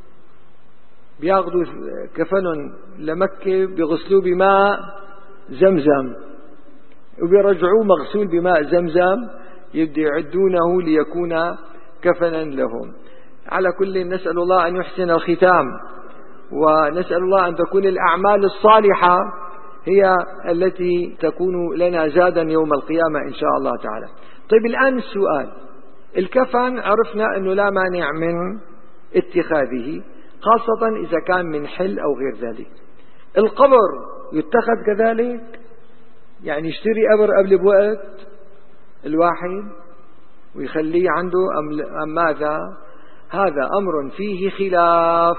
بياخذوا كفن لمكة بيغسلوه بماء زمزم وبيرجعوه مغسول بماء زمزم، يبدأ يعدونه ليكون كفنا لهم. على كل نسأل الله أن يحسن الختام، ونسأل الله أن تكون الأعمال الصالحة هي التي تكون لنا زادا يوم القيامة إن شاء الله تعالى. طيب الآن السؤال، الكفن عرفنا أنه لا مانع من اتخاذه، خاصة إذا كان من حل أو غير ذلك. القبر يتخذ كذلك، يعني يشتري قبر قبل بوقت الواحد ويخليه عنده أم ماذا؟ هذا أمر فيه خلاف،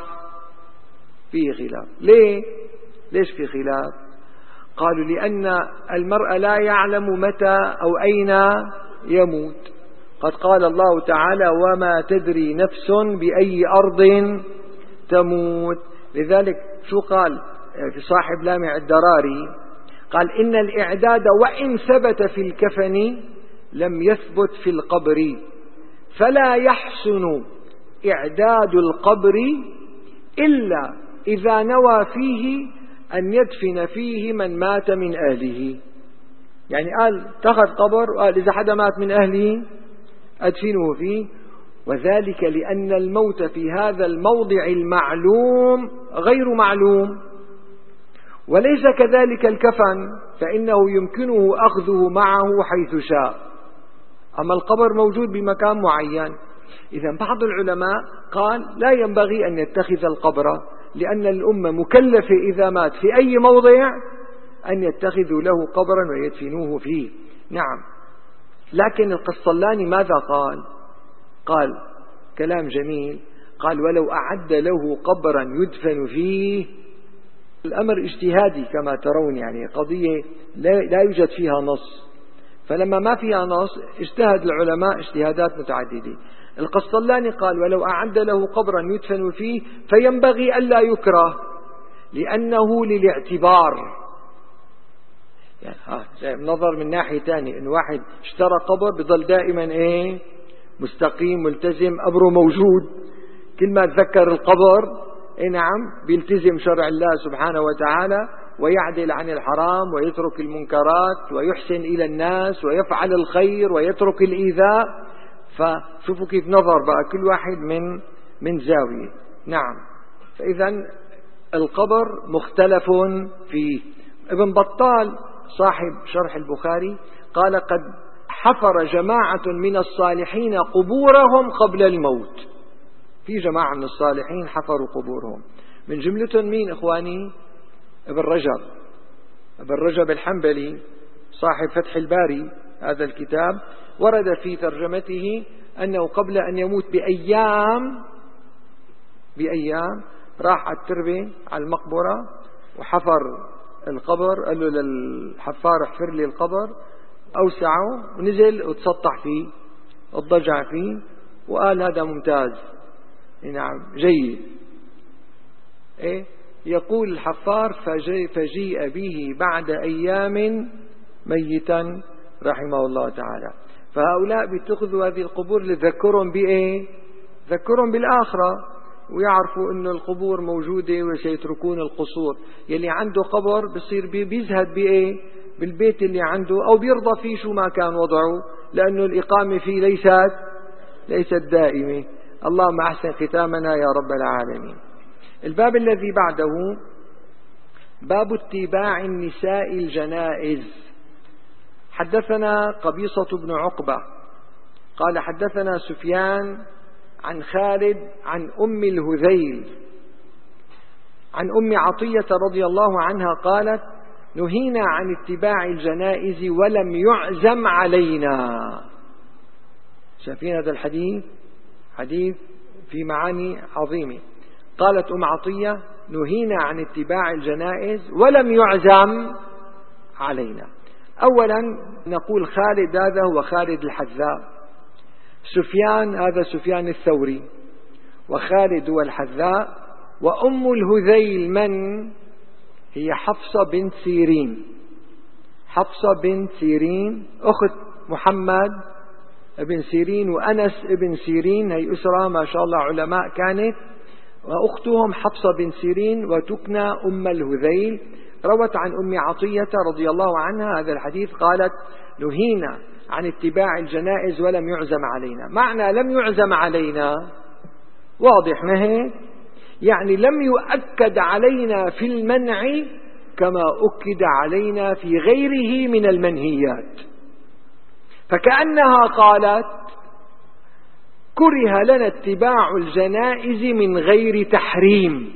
فيه خلاف. ليه؟ ليش في خلاف؟ قالوا لأن المرء لا يعلم متى أو أين يموت. قد قال الله تعالى وما تدري نفس بأي أرض تموت. لذلك شو قال في صاحب لامع الدراري؟ قال إن الإعداد وإن ثبت في الكفن لم يثبت في القبر، فلا يحسن إعداد القبر إلا إذا نوى فيه أن يدفن فيه من مات من أهله. يعني قال اتخذ قبر وقال إذا حدا مات من أهله أدفنه فيه، وذلك لأن الموت في هذا الموضع المعلوم غير معلوم. وليس كذلك الكفن، فإنه يمكنه أخذه معه حيث شاء، أما القبر موجود بمكان معين. إذن بعض العلماء قال لا ينبغي أن يتخذ القبر، لأن الأمة مكلفة إذا مات في أي موضع أن يتخذوا له قبرا ويدفنوه فيه. نعم. لكن القسطلاني ماذا قال؟ قال كلام جميل، قال ولو أعد له قبرا يدفن فيه. الأمر اجتهادي كما ترون، يعني قضية لا يوجد فيها نص، فلما ما فيها نص اجتهد العلماء اجتهادات متعددة. القسطلاني قال: ولو أعد له قبرا يدفن فيه فينبغي ألا يكره لأنه للاعتبار. يعني ها نظر من ناحية تانية، إن واحد اشترى قبر بضل دائما إيه مستقيم ملتزم، قبره موجود، كل ما تذكر القبر إيه نعم بيلتزم شرع الله سبحانه وتعالى ويعدل عن الحرام ويترك المنكرات ويحسن إلى الناس ويفعل الخير ويترك الإيذاء. فشوفوا كيف نظر بقى كل واحد من من زاوية. نعم. فإذا القبر مختلف فيه. ابن بطال صاحب شرح البخاري قال: قد حفر جماعة من الصالحين قبورهم قبل الموت. في جماعة من الصالحين حفروا قبورهم، من جملتهم مين إخواني؟ ابن رجب ابن رجب الحنبلي صاحب فتح الباري. هذا الكتاب ورد في ترجمته أنه قبل أن يموت بأيام بأيام راح على التربة على المقبرة وحفر القبر، قال له للحفار: احفر لي القبر، أوسعه ونزل وتسطح فيه وضجع فيه وقال: هذا ممتاز، نعم جيد. إيه؟ يقول الحفار: فجي فجيء به بعد أيام ميتا رحمه الله تعالى. فهؤلاء بيتخذوا هذه القبور لتذكرهم بإيه؟ تذكرهم بالآخرة، ويعرفوا أن القبور موجودة وسيتركون القصور. يلي عنده قبر بصير بيزهد بإيه؟ بالبيت اللي عنده، أو بيرضى فيه شو ما كان وضعه، لأنه الإقامة فيه ليست ليست دائمة. اللهم أحسن ختامنا يا رب العالمين. الباب الذي بعده باب اتباع النساء الجنائز. حدثنا قبيصة بن عقبة قال: حدثنا سفيان عن خالد عن أم الهذيل عن أم عطية رضي الله عنها قالت: نهينا عن اتباع الجنائز ولم يعزم علينا. شايفين هذا الحديث؟ حديث في معاني عظيمة. قالت أم عطية: نهينا عن اتباع الجنائز ولم يعزم علينا. أولا نقول خالد هذا هو خالد الحذاء، سفيان هذا سفيان الثوري، وخالد هو الحذاء، وأم الهذيل من هي؟ حفصة بنت سيرين. حفصة بنت سيرين أخت محمد بن سيرين وأنس بن سيرين، هي أسرة ما شاء الله علماء كانت، وأختهم حفصة بن سيرين وتكنى أم الهذيل. روت عن أم عطية رضي الله عنها هذا الحديث، قالت: نهينا عن اتباع الجنائز ولم يعزم علينا. معنى لم يعزم علينا واضح نهي، يعني لم يؤكد علينا في المنع كما أكد علينا في غيره من المنهيات. فكأنها قالت: كره لنا اتباع الجنائز من غير تحريم.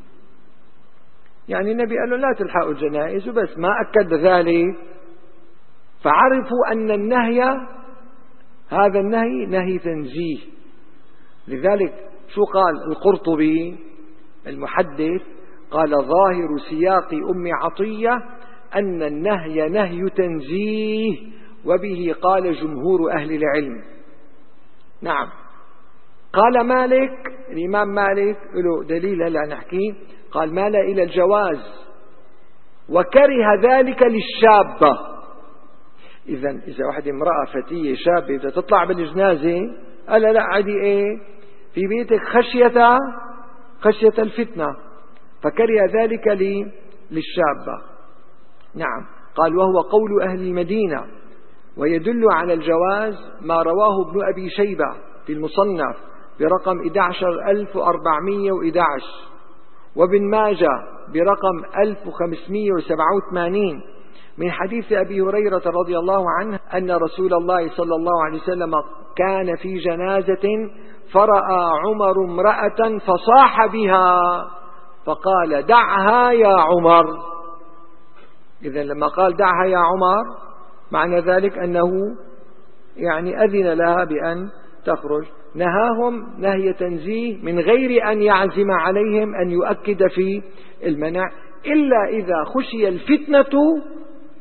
يعني النبي قال له لا تلحقوا الجنائز وبس، ما أكد ذلك. فعرفوا أن النهي هذا النهي نهي تنزيه. لذلك شو قال القرطبي المحدث؟ قال: ظاهر سياق أم عطية أن النهي نهي تنزيه، وبه قال جمهور أهل العلم. نعم. قال مالك، الإمام مالك له دليل هلا نحكيه، قال: مال إلى الجواز وكره ذلك للشابة. إذا إذا واحدة امرأة فتية شابة بدها تطلع بالجنازة، قال لا عادي إيه في بيتك خشية خشية الفتنة، فكره ذلك للشابة. نعم. قال: وهو قول أهل المدينة، ويدل على الجواز ما رواه ابن أبي شيبة في المصنف برقم أحد عشر ألف وأربعمائة وأحد عشر، وابن ماجه برقم ألف وخمسمائة وسبعة وثمانين من حديث أبي هريرة رضي الله عنه أن رسول الله صلى الله عليه وسلم كان في جنازة فرأى عمر امرأة فصاح بها فقال: دعها يا عمر. إذن لما قال دعها يا عمر معنى ذلك أنه يعني أذن لها بأن تخرج. نهاهم نهي تنزيه من غير أن يعزم عليهم أن يؤكد في المنع، إلا إذا خشي الفتنة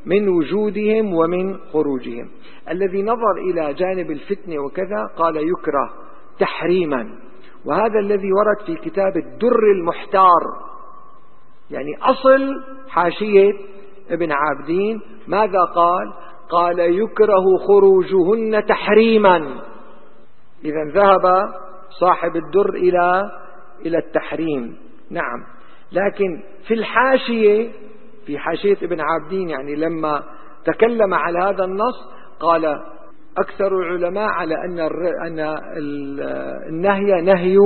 من وجودهم ومن خروجهم. الذي نظر إلى جانب الفتنة وكذا قال يكره تحريما، وهذا الذي ورد في كتاب الدر المحتار، يعني أصل حاشية ابن عابدين ماذا قال؟ قال يكره خروجهن تحريما. إذا ذهب صاحب الدر إلى إلى التحريم. نعم، لكن في الحاشية في حاشية ابن عابدين يعني لما تكلم على هذا النص قال أكثر العلماء على أن أن النهي نهي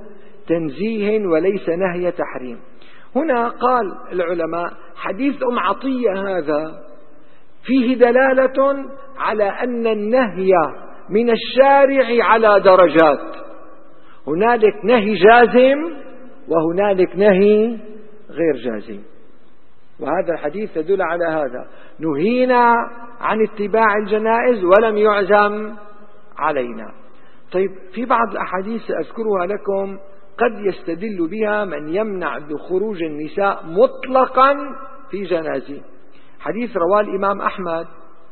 تنزيه وليس نهي تحريم. هنا قال العلماء حديث أم عطية هذا فيه دلالة على أن النهي من الشارع على درجات، هنالك نهي جازم وهنالك نهي غير جازم، وهذا الحديث يدل على هذا. نهينا عن اتباع الجنائز ولم يعزم علينا. طيب، في بعض الأحاديث أذكرها لكم قد يستدل بها من يمنع خروج النساء مطلقا في جنازة. حديث رواه الإمام أحمد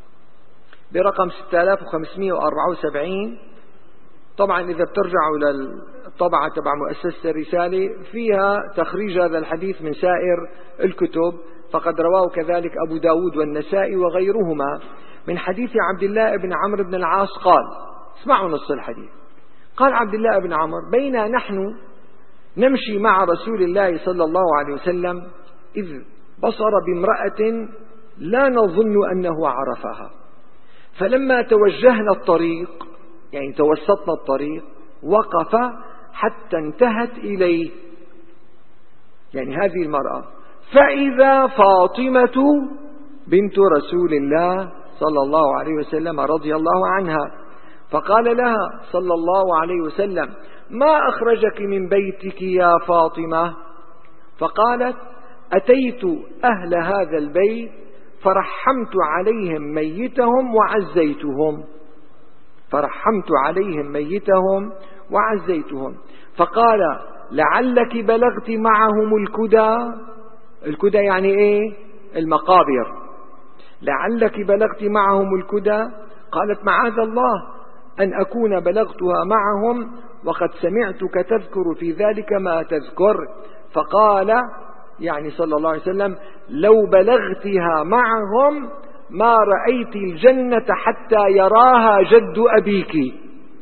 برقم ستة آلاف وخمسمائة وأربعة وسبعين. طبعا إذا بترجعوا للطبعة تبع مؤسسة الرسالة فيها تخريج هذا الحديث من سائر الكتب، فقد رواه كذلك أبو داود والنسائي وغيرهما من حديث عبد الله بن عمرو بن العاص قال، اسمعوا نص الحديث، قال عبد الله بن عمرو: بينا نحن نمشي مع رسول الله صلى الله عليه وسلم إذ بصر بامرأة لا نظن أنه عرفها، فلما توجهنا الطريق يعني توسطنا الطريق وقف حتى انتهت إليه، يعني هذه المرأة، فإذا فاطمة بنت رسول الله صلى الله عليه وسلم رضي الله عنها، فقال لها صلى الله عليه وسلم: ما أخرجك من بيتك يا فاطمة؟ فقالت: أتيت أهل هذا البيت فرحمت عليهم ميتهم وعزيتهم فرحمت عليهم ميتهم وعزيتهم فقال: لعلك بلغت معهم الكدى. الكدى يعني إيه؟ المقابر. لعلك بلغت معهم الكدى. قالت: معاذ الله أن أكون بلغتها معهم وقد سمعتك تذكر في ذلك ما تذكر. فقال يعني صلى الله عليه وسلم: لو بلغتها معهم ما رأيت الجنة حتى يراها جد أبيك.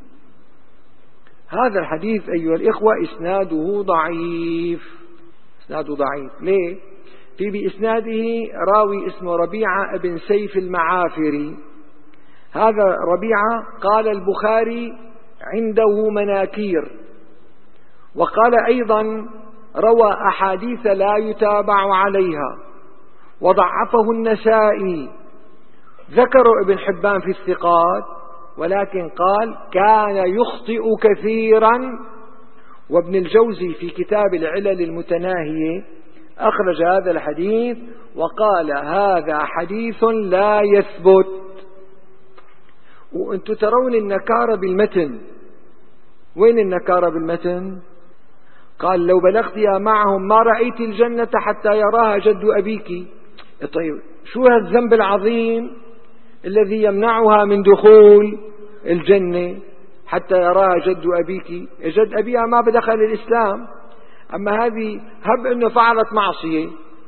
هذا الحديث أيها الإخوة إسناده ضعيف، إسناده ضعيف. ليه؟ في بإسناده راوي اسمه ربيعة بن سيف المعافري. هذا ربيعة قال البخاري عنده مناكير، وقال أيضا روى أحاديث لا يتابع عليها، وضعفه النسائي. ذكر ابن حبان في الثقات، ولكن قال كان يخطئ كثيرا. وابن الجوزي في كتاب العلل المتناهية أخرج هذا الحديث وقال هذا حديث لا يثبت. وأنتم ترون النكارة بالمتن. وين النكارة بالمتن؟ قال: لو بلغتها معهم ما رأيت الجنة حتى يراها جد أبيك. طيب، شو هذا الذنب العظيم الذي يمنعها من دخول الجنة حتى يراها جد أبيك؟ جد أبيها ما بدخل الإسلام، أما هذه هب أنه فعلت معصية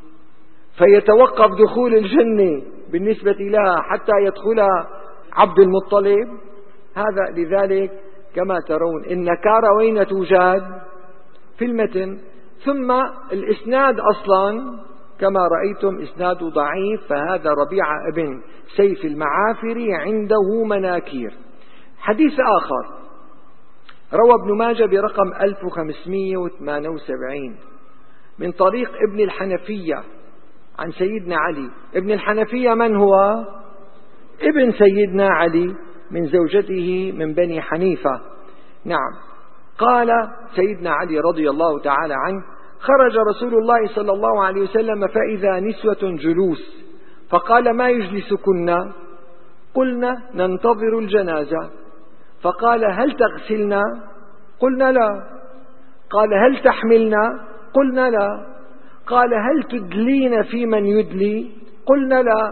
فيتوقف دخول الجنة بالنسبة لها حتى يدخلها عبد المطلب. هذا لذلك كما ترون النكارة وين توجد؟ في المتن. ثم الإسناد أصلا كما رأيتم إسناد ضعيف. فهذا ربيعة بن سيف المعافري عنده مناكير. حديث آخر روى ابن ماجه برقم ألف وخمسمائة وثمانية وسبعين من طريق ابن الحنفية عن سيدنا علي. ابن الحنفية من هو؟ ابن سيدنا علي من زوجته من بني حنيفة. نعم. قال سيدنا علي رضي الله تعالى عنه: خرج رسول الله صلى الله عليه وسلم فإذا نسوة جلوس، فقال: ما يجلسكن؟ قلنا: ننتظر الجنازة. فقال: هل تغسلنا؟ قلنا: لا. قال: هل تحملنا؟ قلنا: لا. قال: هل تدلين في من يدلي؟ قلنا: لا.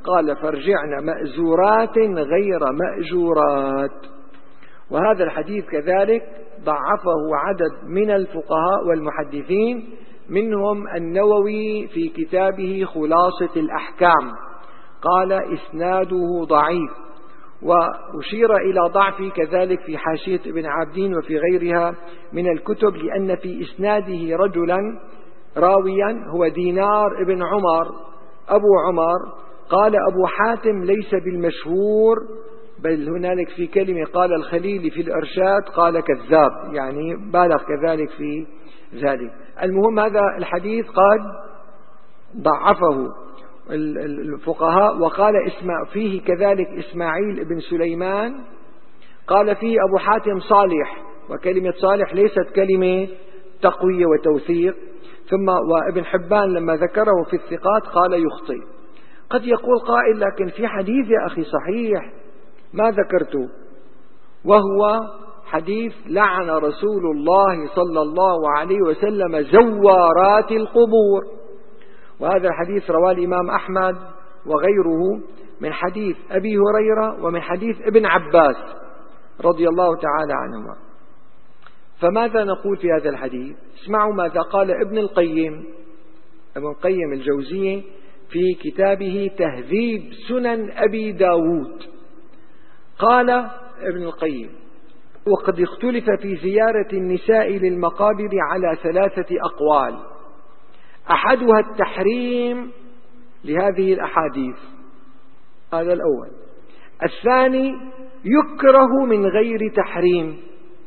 قال فارجعن مأزورات غير مأجورات. وهذا الحديث كذلك ضعفه عدد من الفقهاء والمحدثين، منهم النووي في كتابه خلاصة الأحكام قال إسناده ضعيف، وأشير إلى ضعفه كذلك في حاشية ابن عابدين وفي غيرها من الكتب، لأن في إسناده رجلا راويا هو دينار ابن عمر أبو عمر. قال أبو حاتم ليس بالمشهور، بل هنالك في كلمة قال الخليلي في الإرشاد قال كذاب، يعني بالغ كذلك في ذلك. المهم هذا الحديث قد ضعفه الفقهاء. وقال اسمع فيه كذلك إسماعيل بن سليمان قال فيه أبو حاتم صالح، وكلمة صالح ليست كلمة تقوية وتوثيق. ثم وابن حبان لما ذكره في الثقات قال يخطئ. قد يقول قائل لكن في حديث يا أخي صحيح ما ذكرته، وهو حديث لعن رسول الله صلى الله عليه وسلم زوارات القبور. وهذا الحديث رواه الإمام أحمد وغيره من حديث أبي هريرة ومن حديث ابن عباس رضي الله تعالى عنهما. فماذا نقول في هذا الحديث؟ اسمعوا ماذا قال ابن القيم ابن القيم الجوزية في كتابه تهذيب سنن أبي داود. قال ابن القيم وقد اختلف في زيارة النساء للمقابر على ثلاثة أقوال، أحدها التحريم لهذه الأحاديث، هذا الأول. الثاني يكره من غير تحريم،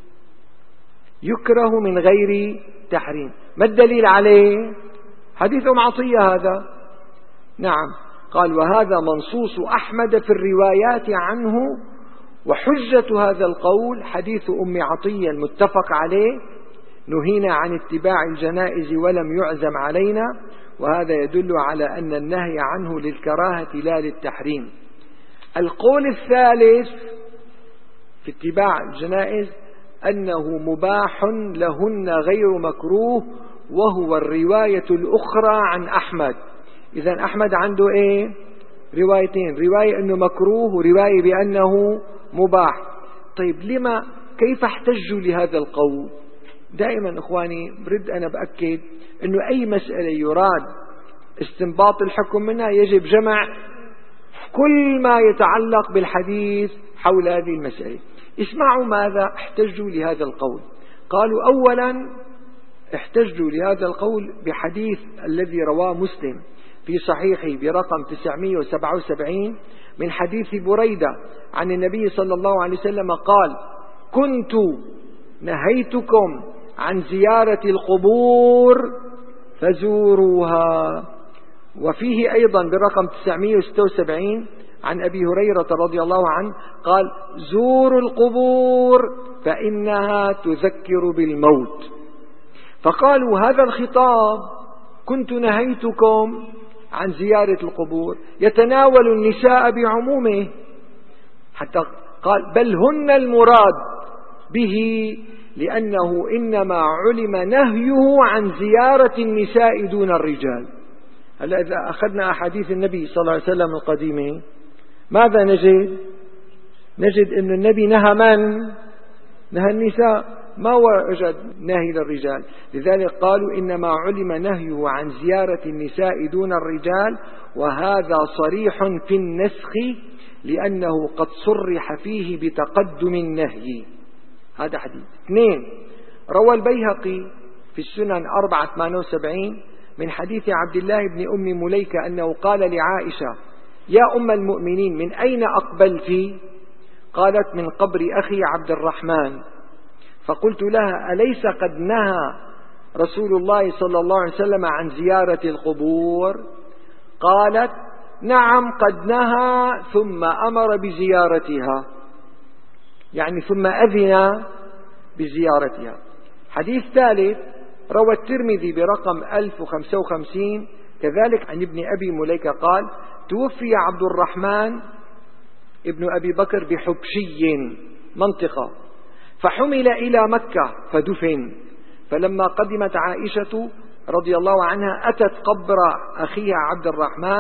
يكره من غير تحريم. ما الدليل عليه؟ حديث أم عطية هذا. نعم، قال وهذا منصوص أحمد في الروايات عنه، وحجة هذا القول حديث أم عطية المتفق عليه نهينا عن اتباع الجنائز ولم يعزم علينا، وهذا يدل على أن النهي عنه للكراهة لا للتحريم. القول الثالث في اتباع الجنائز أنه مباح لهن غير مكروه، وهو الرواية الأخرى عن أحمد. إذن أحمد عنده إيه؟ روايتين، رواية أنه مكروه ورواية بأنه مباح. طيب لما كيف احتجوا لهذا القول؟ دائما إخواني برد أنا بأكد أنه أي مسألة يراد استنباط الحكم منها يجب جمع كل ما يتعلق بالحديث حول هذه المسألة. اسمعوا ماذا احتجوا لهذا القول. قالوا أولا احتجوا لهذا القول بحديث الذي رواه مسلم في صحيحه برقم تسعمئة وسبعة وسبعين من حديث بريدة عن النبي صلى الله عليه وسلم قال كنت نهيتكم عن زيارة القبور فزوروها. وفيه أيضا برقم تسعمئة وستة وسبعين عن أبي هريرة رضي الله عنه قال زوروا القبور فإنها تذكر بالموت. فقالوا هذا الخطاب كنت نهيتكم عن زيارة القبور يتناول النساء بعمومه، حتى قال بل هن المراد به، لأنه إنما علم نهيه عن زيارة النساء دون الرجال. هلا إذا أخذنا أحاديث النبي صلى الله عليه وسلم القديمة ماذا نجد؟ نجد أن النبي نهى من؟ نهى النساء، ما وجد نهي للرجال. لذلك قالوا إنما علم نهيه عن زيارة النساء دون الرجال، وهذا صريح في النسخ لأنه قد صرح فيه بتقدم النهي. هذا حديث. اثنين، روى البيهقي في السنن أربعة ثمانية وسبعين من حديث عبد الله بن أم مليكة أنه قال لعائشة يا أم المؤمنين من أين أقبلت؟ قالت من قبر أخي عبد الرحمن. فقلت لها أليس قد نهى رسول الله صلى الله عليه وسلم عن زيارة القبور؟ قالت نعم قد نهى ثم أمر بزيارتها، يعني ثم أذن بزيارتها. حديث ثالث روى الترمذي برقم ألف وخمسة وخمسين كذلك عن ابن أبي مليكة قال توفي عبد الرحمن ابن أبي بكر بحبشي منطقة، فحمل إلى مكة فدفن. فلما قدمت عائشة رضي الله عنها أتت قبر أخيها عبد الرحمن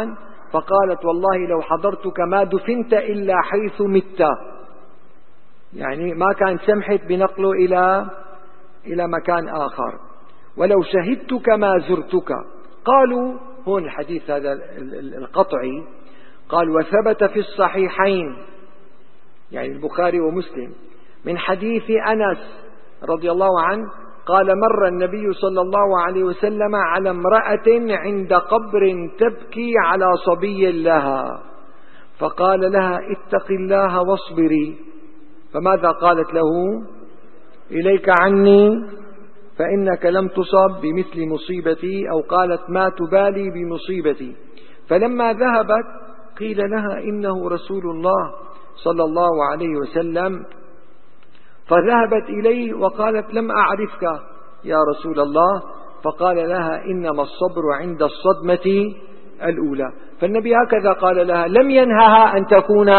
فقالت والله لو حضرتك ما دفنت إلا حيث مت، يعني ما كان سمحت بنقله إلى إلى مكان آخر. ولو شهدتك ما زرتك. قالوا هون الحديث هذا القطعي قال وثبت في الصحيحين يعني البخاري ومسلم من حديث أنس رضي الله عنه قال مر النبي صلى الله عليه وسلم على امرأة عند قبر تبكي على صبي لها فقال لها اتق الله واصبري، فماذا قالت له؟ إليك عني فإنك لم تصب بمثل مصيبتي، أو قالت ما تبالي بمصيبتي. فلما ذهبت قيل لها إنه رسول الله صلى الله عليه وسلم، فذهبت إليه وقالت لم أعرفك يا رسول الله، فقال لها إنما الصبر عند الصدمة الأولى. فالنبي هكذا قال لها لم ينهها أن تكون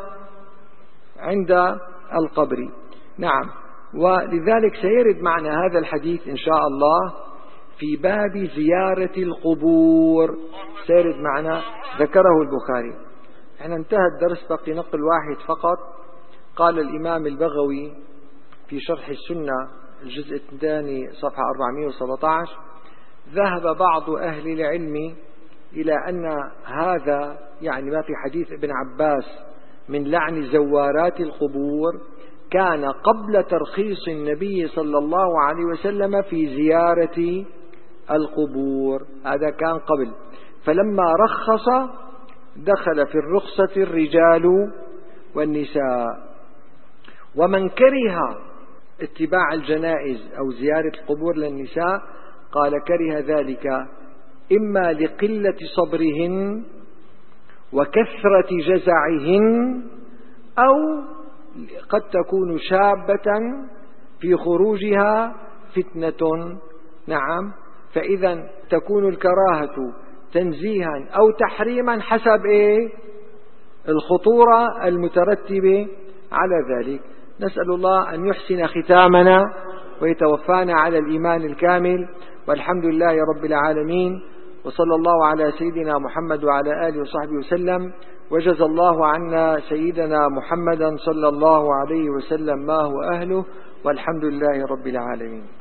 عند القبر. نعم، ولذلك سيرد معنا هذا الحديث إن شاء الله في باب زيارة القبور، سيرد معنا ذكره البخاري. احنا انتهى الدرس، بقي نقل واحد فقط. قال الإمام البغوي في شرح السنة الجزء الثاني صفحة أربعمائة وسبعة عشر ذهب بعض أهل العلم إلى أن هذا يعني ما في حديث ابن عباس من لعن زوارات القبور كان قبل ترخيص النبي صلى الله عليه وسلم في زيارة القبور، هذا كان قبل. فلما رخص دخل في الرخصة الرجال والنساء. ومن كره اتباع الجنائز أو زيارة القبور للنساء قال كره ذلك إما لقلة صبرهن وكثرة جزعهن، أو قد تكون شابة في خروجها فتنة. نعم، فإذا تكون الكراهة تنزيها أو تحريما حسب إيه؟ الخطورة المترتبة على ذلك. نسأل الله أن يحسن ختامنا ويتوفانا على الإيمان الكامل، والحمد لله رب العالمين، وصلى الله على سيدنا محمد وعلى آله وصحبه وسلم، وجزى الله عنا سيدنا محمدا صلى الله عليه وسلم ما هو أهله، والحمد لله رب العالمين.